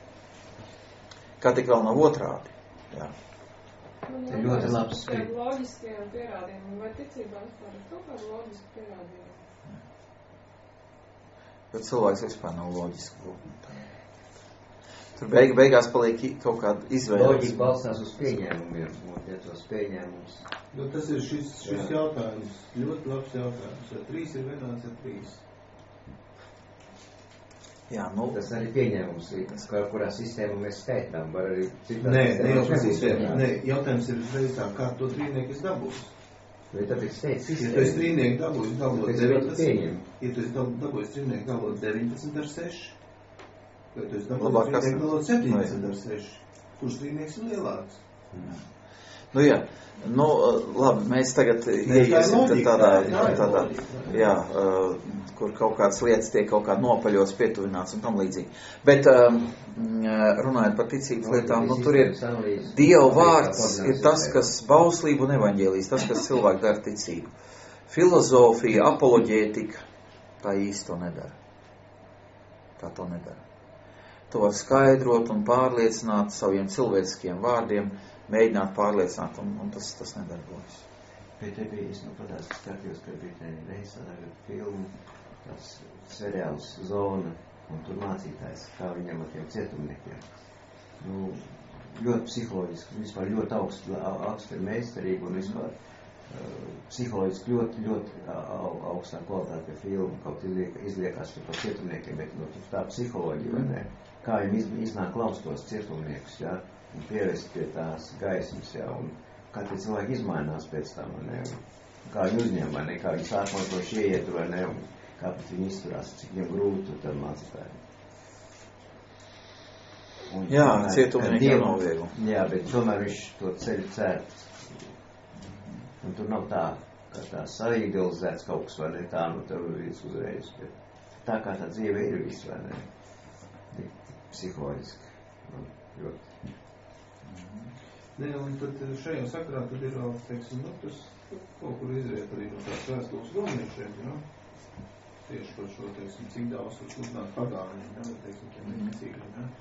Kā tik vēl nav otrādi. Jā. Ir ļoti labs. Loģiskajiem pierādījumiem, vai ticībā vispār ir kaut kāda loģiska pierādījuma? Bet cilvēks vispār nav loģiski. Tur beig, beigās paliek kaut kāda izvēle. Loģika balstās uz pieņēmumiem, ja tos pieņēmums. Jo tas ir šis, šis jautājums, ļoti labs jautājums. Ja trīs ir vienāds, ja trīs. Jā, nu. Tas arī pieņēmums, kā, kurā sistēmu mēs skaitām, var arī citā Nē, ne jau par sistēmu. Nē, jautājums ir uzreiz tā, kā to trīnieku es dabūs. Vai tad ir steidz sistēmu? Ja tu esi trīnieku dabūs, dabūs deviņpadsmit. Ja tu esi dabūs trīnieku dabūs deviņpadsmit ar seši. Vai tu esi dabūs Labāk, trīnieku dabūs septiņpadsmit ar seši. Kurš trīnieks ir lielāks? Jā. Nu jā, nu labi, mēs tagad ieiesim tādā, tādā, jā, uh, kur kaut kādas lietas tiek kaut kā nopaļots, pietuvināts un tam līdzīgi. Bet um, runājot par ticības lietām, nu tur ir Dieva vārds ir tas, kas bauslību un evaņģēlijas, tas, kas cilvēku dara ticību. Filozofija, apoloģētika, tā īsti to nedara. tā to nedara. To var skaidrot un pārliecināt saviem cilvēciskiem vārdiem, mēģināt pārliecināt, un, un tas, tas nedarbojas. Bet te bija, es nu patās skatījos, ka bija reiz tādā filmu, tās seriāls Zona, un tur mācītājs, kā viņam ar tiem cietumniekiem. Nu, ļoti psiholoģiski, vispār ļoti augst, augsta meistarība un vispār uh, psiholoģiski ļoti, ļoti augstā kvalitāte filmu, kaut izliek, izliekās par cietumniekiem, bet nu, tā psiholoģija, vai ne? Kā viņi iznāk klaust tos cietumniekus, ja, un pievest pie tās gaismas, ja, un kā tie cilvēki izmainās pēc tam, vai ne, un kā viņi uzņem, vai ne, kā viņi sākumā to šieietu, vai ne, un kā pat viņi izturās, cik viņiem grūti tad mācītāji. Un, jā, cietumnieki jau nav viegli. Jā, bet tomēr viņš to ceļu cērt. Un tur nav tā, ka tā saidealizēts kaut kas, vai ne, tā, nu tev viens uzreiz, bet tā kā tā dzīve ir viss, vai ne, psiholoģiski, nu, ļoti. Ne, un tad šajā sakarā tad ir vēl, teiksim, nu, tas kaut kur izriet arī no tās vēstules romniešiem, jā, tieši par šo, teiksim, cik daudz var sludināt pagāniem, jā, teiksim, tiem neticīgiem, jā.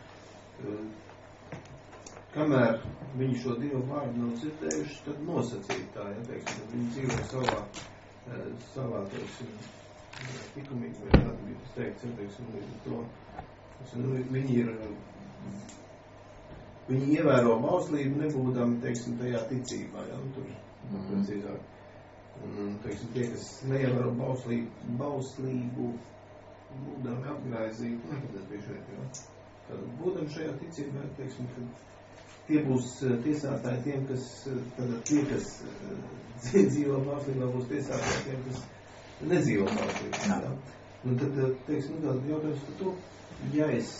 Kamēr viņi šo Dievu vārdu nav citējuši, tad nosacīt tā, ja, teiksim, tad viņi dzīvo savā, savā, teiksim, likumīgi, vai tāda bija tas teikts, ja, teiksim, līdz to, nu, viņi ir, viņi ievēro bauslību, nebūdami, teiksim, tajā ticībā, ja, un tur, mm. precīzāk, un, teiksim, tie, kas neievēro bauslību, bauslību, būdami apgraizīti, nu, tad tas bija šeit, ja. Tad būdami šajā ticībā, teiksim, kad tie būs tiesātāji tiem, kas, tad tie, kas dzīvo bauslībā, būs tiesātāji tiem, kas nedzīvo bauslībā. Ja? Un tad, teiksim, nu, tad jautājums par to, ja es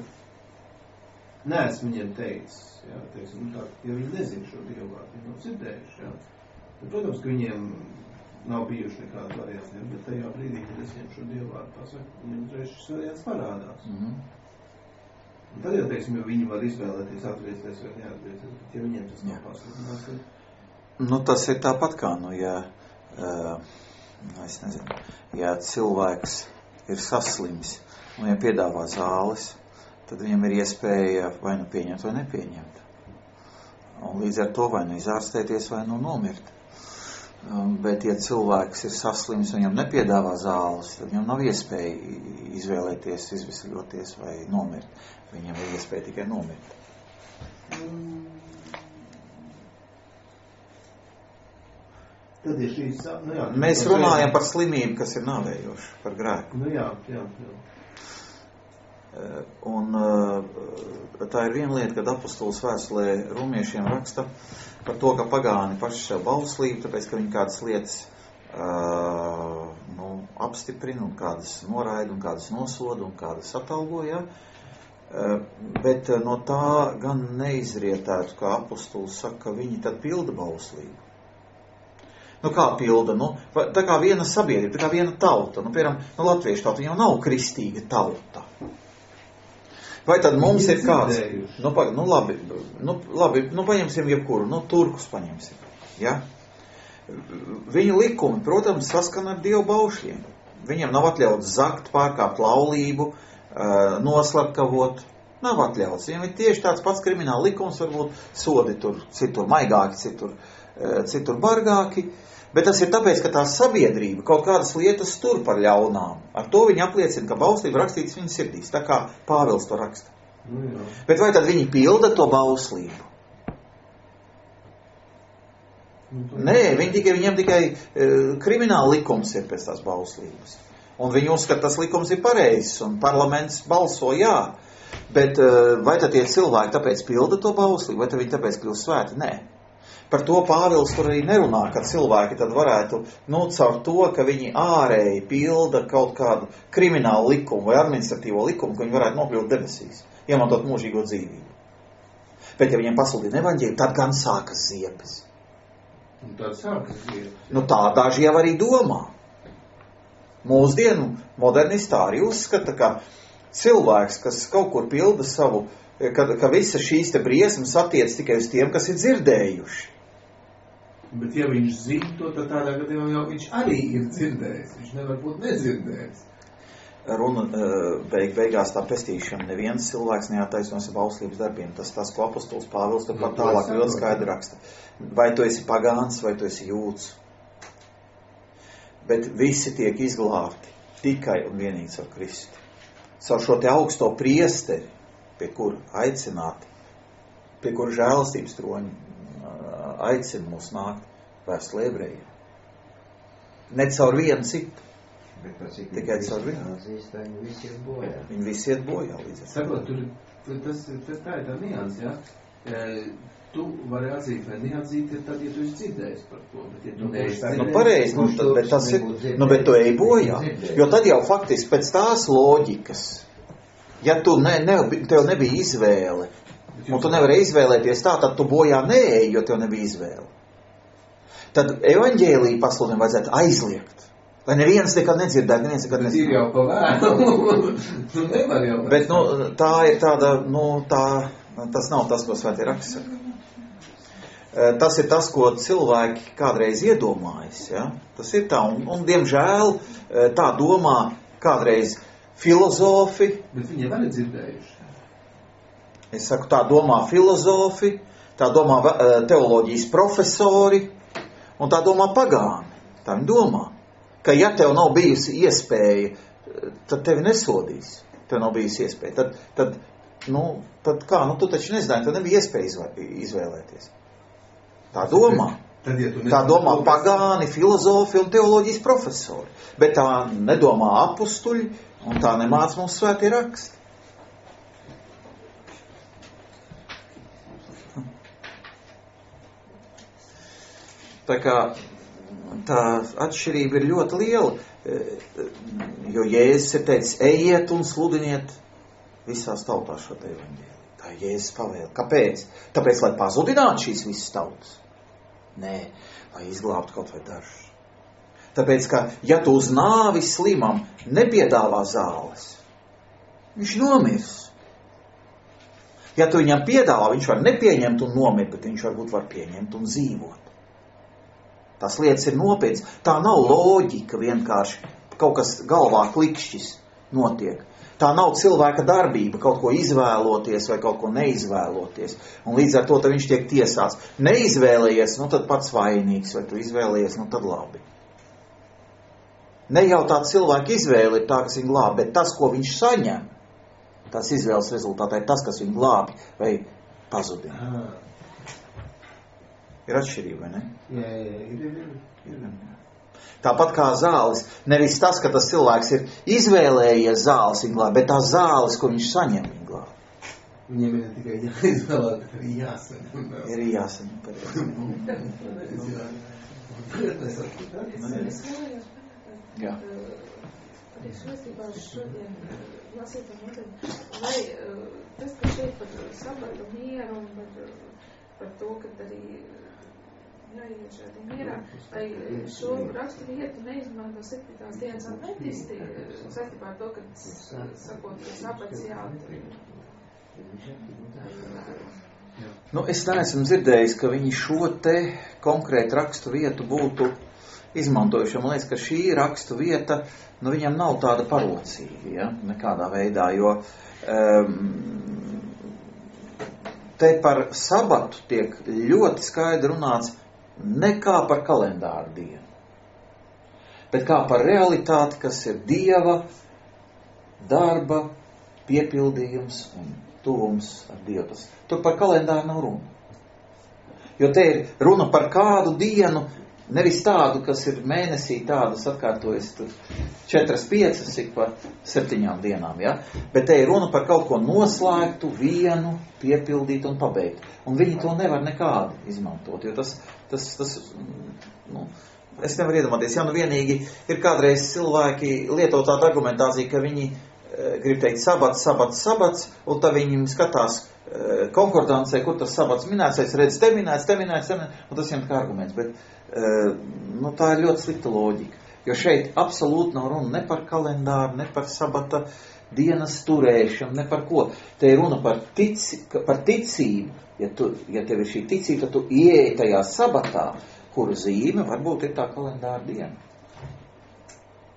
neesmu viņiem teicis, ja, teiksim, nu, tā, ja viņi nezina šo Dievu vārdu, viņi nav dzirdējuši, ja, tad, protams, ka viņiem nav bijuši nekāda varianti, ja, bet tajā brīdī, kad es viņiem šo Dievu vārdu pasaku, viņiem uzreiz šis variants parādās. Mm-hmm. Un tad jau, teiksim, jo viņi var izvēlēties atgriezties vai neatgriezties, bet ja viņiem tas nav pasludinās, tad... Nu, tas ir tāpat kā, nu, ja, uh, es nezinu, ja cilvēks ir saslims un ja piedāvā zāles, tad viņam ir iespēja vai nu pieņemt vai nepieņemt. Un līdz ar to vai nu izārstēties vai nu nomirt. Um, bet, ja cilvēks ir saslims un viņam nepiedāvā zāles, tad viņam nav iespēja izvēlēties, izvesaļoties vai nomirt. Viņam ir iespēja tikai nomirt. Mm. Tad ir šīs... Nu jā, mēs runājam par slimību, kas ir nāvējoša, par grēku. Nu jā, jā, jā. Un tā ir viena lieta, kad apostols vēstulē romiešiem raksta par to, ka pagāni paši sev bauslību, tāpēc, ka viņi kādas lietas uh, nu, apstiprina un kādas noraida un kādas nosoda un kādas atalgo, ja? Uh, bet no tā gan neizrietētu, kā apostols saka, ka viņi tad pilda bauslību. Nu, kā pilda? Nu, tā kā viena sabiedrība, tā kā viena tauta. Nu, piemēram, nu, latviešu tauta jau nav kristīga tauta. Vai tad mums ir kāds... Nu, pa, nu, labi, nu, labi, nu, paņemsim jebkuru, nu, turkus paņemsim, ja? Viņu likumi, protams, saskana ar Dievu baušļiem. Viņiem nav atļauts zakt, pārkāpt laulību, noslapkavot, nav atļauts. Viņiem ir tieši tāds pats krimināla likums, varbūt sodi tur, citur maigāki, citur, citur bargāki, bet tas ir tāpēc, ka tā sabiedrība kaut kādas lietas tur par ļaunām. Ar to viņi apliecina, ka bauslība rakstītas viņas sirdīs, tā kā Pāvils to raksta. Nu, bet vai tad viņi pilda to bauslību? Nu, Nē, viņi tikai, viņiem tikai uh, krimināla likums ir pēc tās bauslības. Un viņi uzskata, tas likums ir pareizs, un parlaments balso jā. Bet uh, vai tad tie cilvēki tāpēc pilda to bauslību, vai tad viņi tāpēc kļūst svēti? Nē. Par to Pāvils tur arī nerunā, ka cilvēki tad varētu, nu, caur to, ka viņi ārēji pilda kaut kādu kriminālu likumu vai administratīvo likumu, ka viņi varētu nokļūt debesīs, iemantot mūžīgo dzīvību. Bet, ja viņiem pasludina evaņģēliju, tad gan sākas ziepes. Un tad sākas ziepes. Nu, tā daži jau arī domā. Mūsdienu modernisti arī uzskata, ka cilvēks, kas kaut kur pilda savu, ka, ka visa šīs te briesmas attiec tikai uz tiem, kas ir dzirdējuši. Bet ja viņš zina to, tad tādā gadījumā jau viņš arī ir dzirdējis. Viņš nevar būt nedzirdējis. runa beig, beigās tā pestīšana. Neviens cilvēks neattaisnos ar bauslības darbiem. Tas tas, ko apostols Pāvils turpat tālāk ļoti skaidri raksta. Vai tu esi pagāns, vai tu esi jūds. Bet visi tiek izglābti tikai un vienīgi ar Kristu. Savu šo te augsto priesteri, pie kura aicināti, pie kura žēlastības troņa aicina mūs nākt vēstulē ebrejiem. Ne caur vienu citu. Tikai caur vienu. Viņi visi iet bojā. Viņi visi iet bojā līdz ar. Sakot, tur, tas, tas tā ir tā nians, ja? E, tu vari atzīt vai neatzīt, tad, ja tu esi dzirdējis par to. Bet, ja tu neesi Nu, pareizi, nu, tad, bet tas ir, nu, bet tu ej bojā. Jo tad jau faktiski pēc tās loģikas, ja tu ne, ne, tev nebija izvēle, un tu nevari izvēlēties tā, tad tu bojā neej, jo tev nebija izvēle. Tad evaņģēliju pasludinājumu vajadzētu aizliegt. Lai neviens nekad nedzirdētu, neviens nekad nedzirdētu. Ir jau pa vēlu. Tu nevar jau. Bet, nu, tā ir tāda, nu, tā, tas nav tas, ko Svētie raksti saka. Tas ir tas, ko cilvēki kādreiz iedomājas, ja? Tas ir tā, un, un diemžēl tā domā kādreiz filozofi. Bet viņi vēl ir dzirdējuši. Es saku, tā domā filozofi, tā domā teoloģijas profesori, un tā domā pagāni. Tā viņi domā. Ka ja tev nav bijusi iespēja, tad tevi nesodīs. Tev nav bijusi iespēja. Tad, tad, nu, tad kā, nu tu taču nezināji, tad nebija iespēja izvēlēties. Tā domā. Tad, ja tu tā domā pagāni, filozofi un teoloģijas profesori. Bet tā nedomā apustuļi un tā nemāc mums Svētie raksti. Tā kā tā atšķirība ir ļoti liela, jo Jēzus ir teicis, ejiet un sludiniet visās tautās šo te evaņģēliju. Tā ir Jēzus pavēle. Kāpēc? Tāpēc, lai pazudinātu šīs visas tautas? Nē, lai izglābtu kaut vai dažus. Tāpēc, ka ja tu uz nāvi slimam nepiedāvā zāles, viņš nomirs. Ja tu viņam piedāvā, viņš var nepieņemt un nomirt, bet viņš varbūt var pieņemt un dzīvot. Tās lietas ir nopietnas. Tā nav loģika vienkārši. Kaut kas galvā klikšķis notiek. Tā nav cilvēka darbība kaut ko izvēloties vai kaut ko neizvēloties. Un līdz ar to tad viņš tiek tiesāts. Neizvēlējies, nu tad pats vainīgs, vai tu izvēlējies, nu tad labi. Ne jau tā cilvēka izvēle ir tā, kas viņu glābi, bet tas, ko viņš saņem, tās izvēles rezultātā ir tas, kas viņu glābi vai pazudina. Ir atšķirība, vai ne? Jā, jā, ir, ir, ir. ir. Tāpat kā zāles, nevis tas, ka tas cilvēks ir izvēlējies zāles viņu glābi, bet tās zāles, ko viņš saņem viņu glābi. Viņiem ir ne tikai jāizvēlē, bet arī jāsaņem. Ir jāsaņem, pareizi. Jā. Arī šodien šodien lasītam noteikti, lai tas, ka šeit par sabatu mieru un par, par to, ka arī jāiet šādi mierā, lai šo rakstu vietu neizmanto septītās dienas adventisti, saistībā ar to, ka sakot, ka sabats jāatver. Nu, es neesmu dzirdējis, ka viņi šo te konkrētu rakstu vietu būtu izmantojuši. Man liekas, ka šī rakstu vieta, nu, viņam nav tāda parocīga, ja, nekādā veidā, jo um, te par sabatu tiek ļoti skaidri runāts ne kā par kalendāru dienu, bet kā par realitāti, kas ir Dieva darba piepildījums un tuvums ar Dievu. Tur par kalendāru nav runa. Jo te ir runa par kādu dienu, nevis tādu, kas ir mēnesī, tādas atkārtojas tur četras, piecas, cik par septiņām dienām, ja? Bet te ir runa par kaut ko noslēgtu, vienu, piepildīt un pabeigt. Un viņi to nevar nekādu izmantot, jo tas, tas, tas nu, es nevaru iedomāties, ja nu vienīgi ir kādreiz cilvēki lietot tādu argumentāciju, ka viņi e, grib teikt sabats, sabats, sabats, un tad viņi skatās e, konkordancē, kur tas sabats minēts, es redzu te minēts, te minēts, te minēts, un tas viņam kā arguments, bet e, nu, tā ir ļoti slikta loģika. Jo šeit absolūti nav runa ne par kalendāru, ne par sabata dienas turēšanu, ne par ko. Te ir runa par, tici, par ticību. Ja, tu, ja tev ir šī ticība, tad tu ieej tajā sabatā, kuru zīme varbūt ir tā kalendāra diena.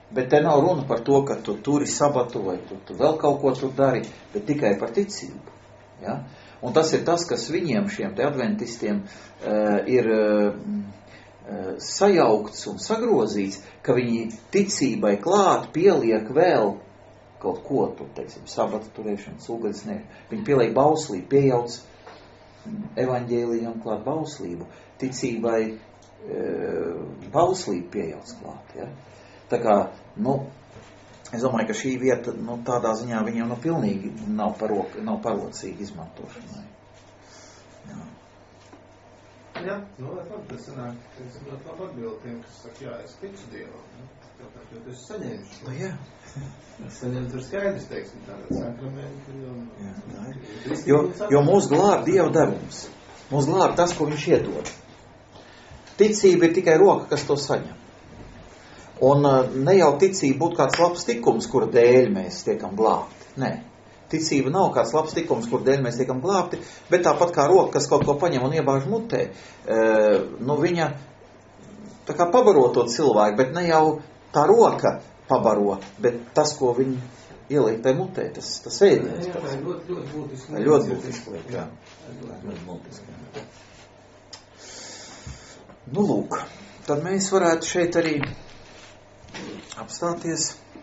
Bet te nav runa par to, ka tu turi sabatu vai tu, tu vēl kaut ko tur dari, bet tikai par ticību. Ja? Un tas ir tas, kas viņiem, šiem te adventistiem, uh, ir uh, sajaukts un sagrozīts, ka viņi ticībai klāt pieliek vēl kaut ko, tur, teiksim, sabata turēšana, sūgaļsniegšana. Viņi pieliek bauslību, piejauc evaņģēlijam klāt bauslību. Ticībai uh, bauslību piejauc klāt, ja? Tā kā, nu, es domāju, ka šī vieta, nu, tādā ziņā viņiem nu pilnīgi nav, parok, nav parocīga izmantošanai. Jā. Jā, nu, labi, tas sanāk, es ļoti labi atbildu tiem, kas saka, jā, es ticu Dievam, nu, tāpēc, jo es saņēmu šo. Nu, jā. Es saņēmu tur skaidrs, teiksim, tātad sakramenti un... Jā, tā ir. Jo, jo mūs glāb Dieva devums. Mūs glāb tas, ko viņš iedod. Ticība ir tikai roka, kas to saņem. Un ne jau ticība būtu kāds labs tikums, kura dēļ mēs tiekam glābti. Nē. Ticība nav kāds labs tikums, kura dēļ mēs tiekam glābti, bet tāpat kā roka, kas kaut ko paņem un iebāž mutē, e, nu viņa tā kā pabaro to cilvēku, bet ne jau tā roka pabaro, bet tas, ko viņi ieliek tai mutē, tas, tas ēdiens. Jā, tā ir ļoti, ļoti būtiski. Tā ir ļoti būtiski lieta, jā. Ļoti būtiski. Nu, lūk, tad mēs varētu šeit arī apstāties.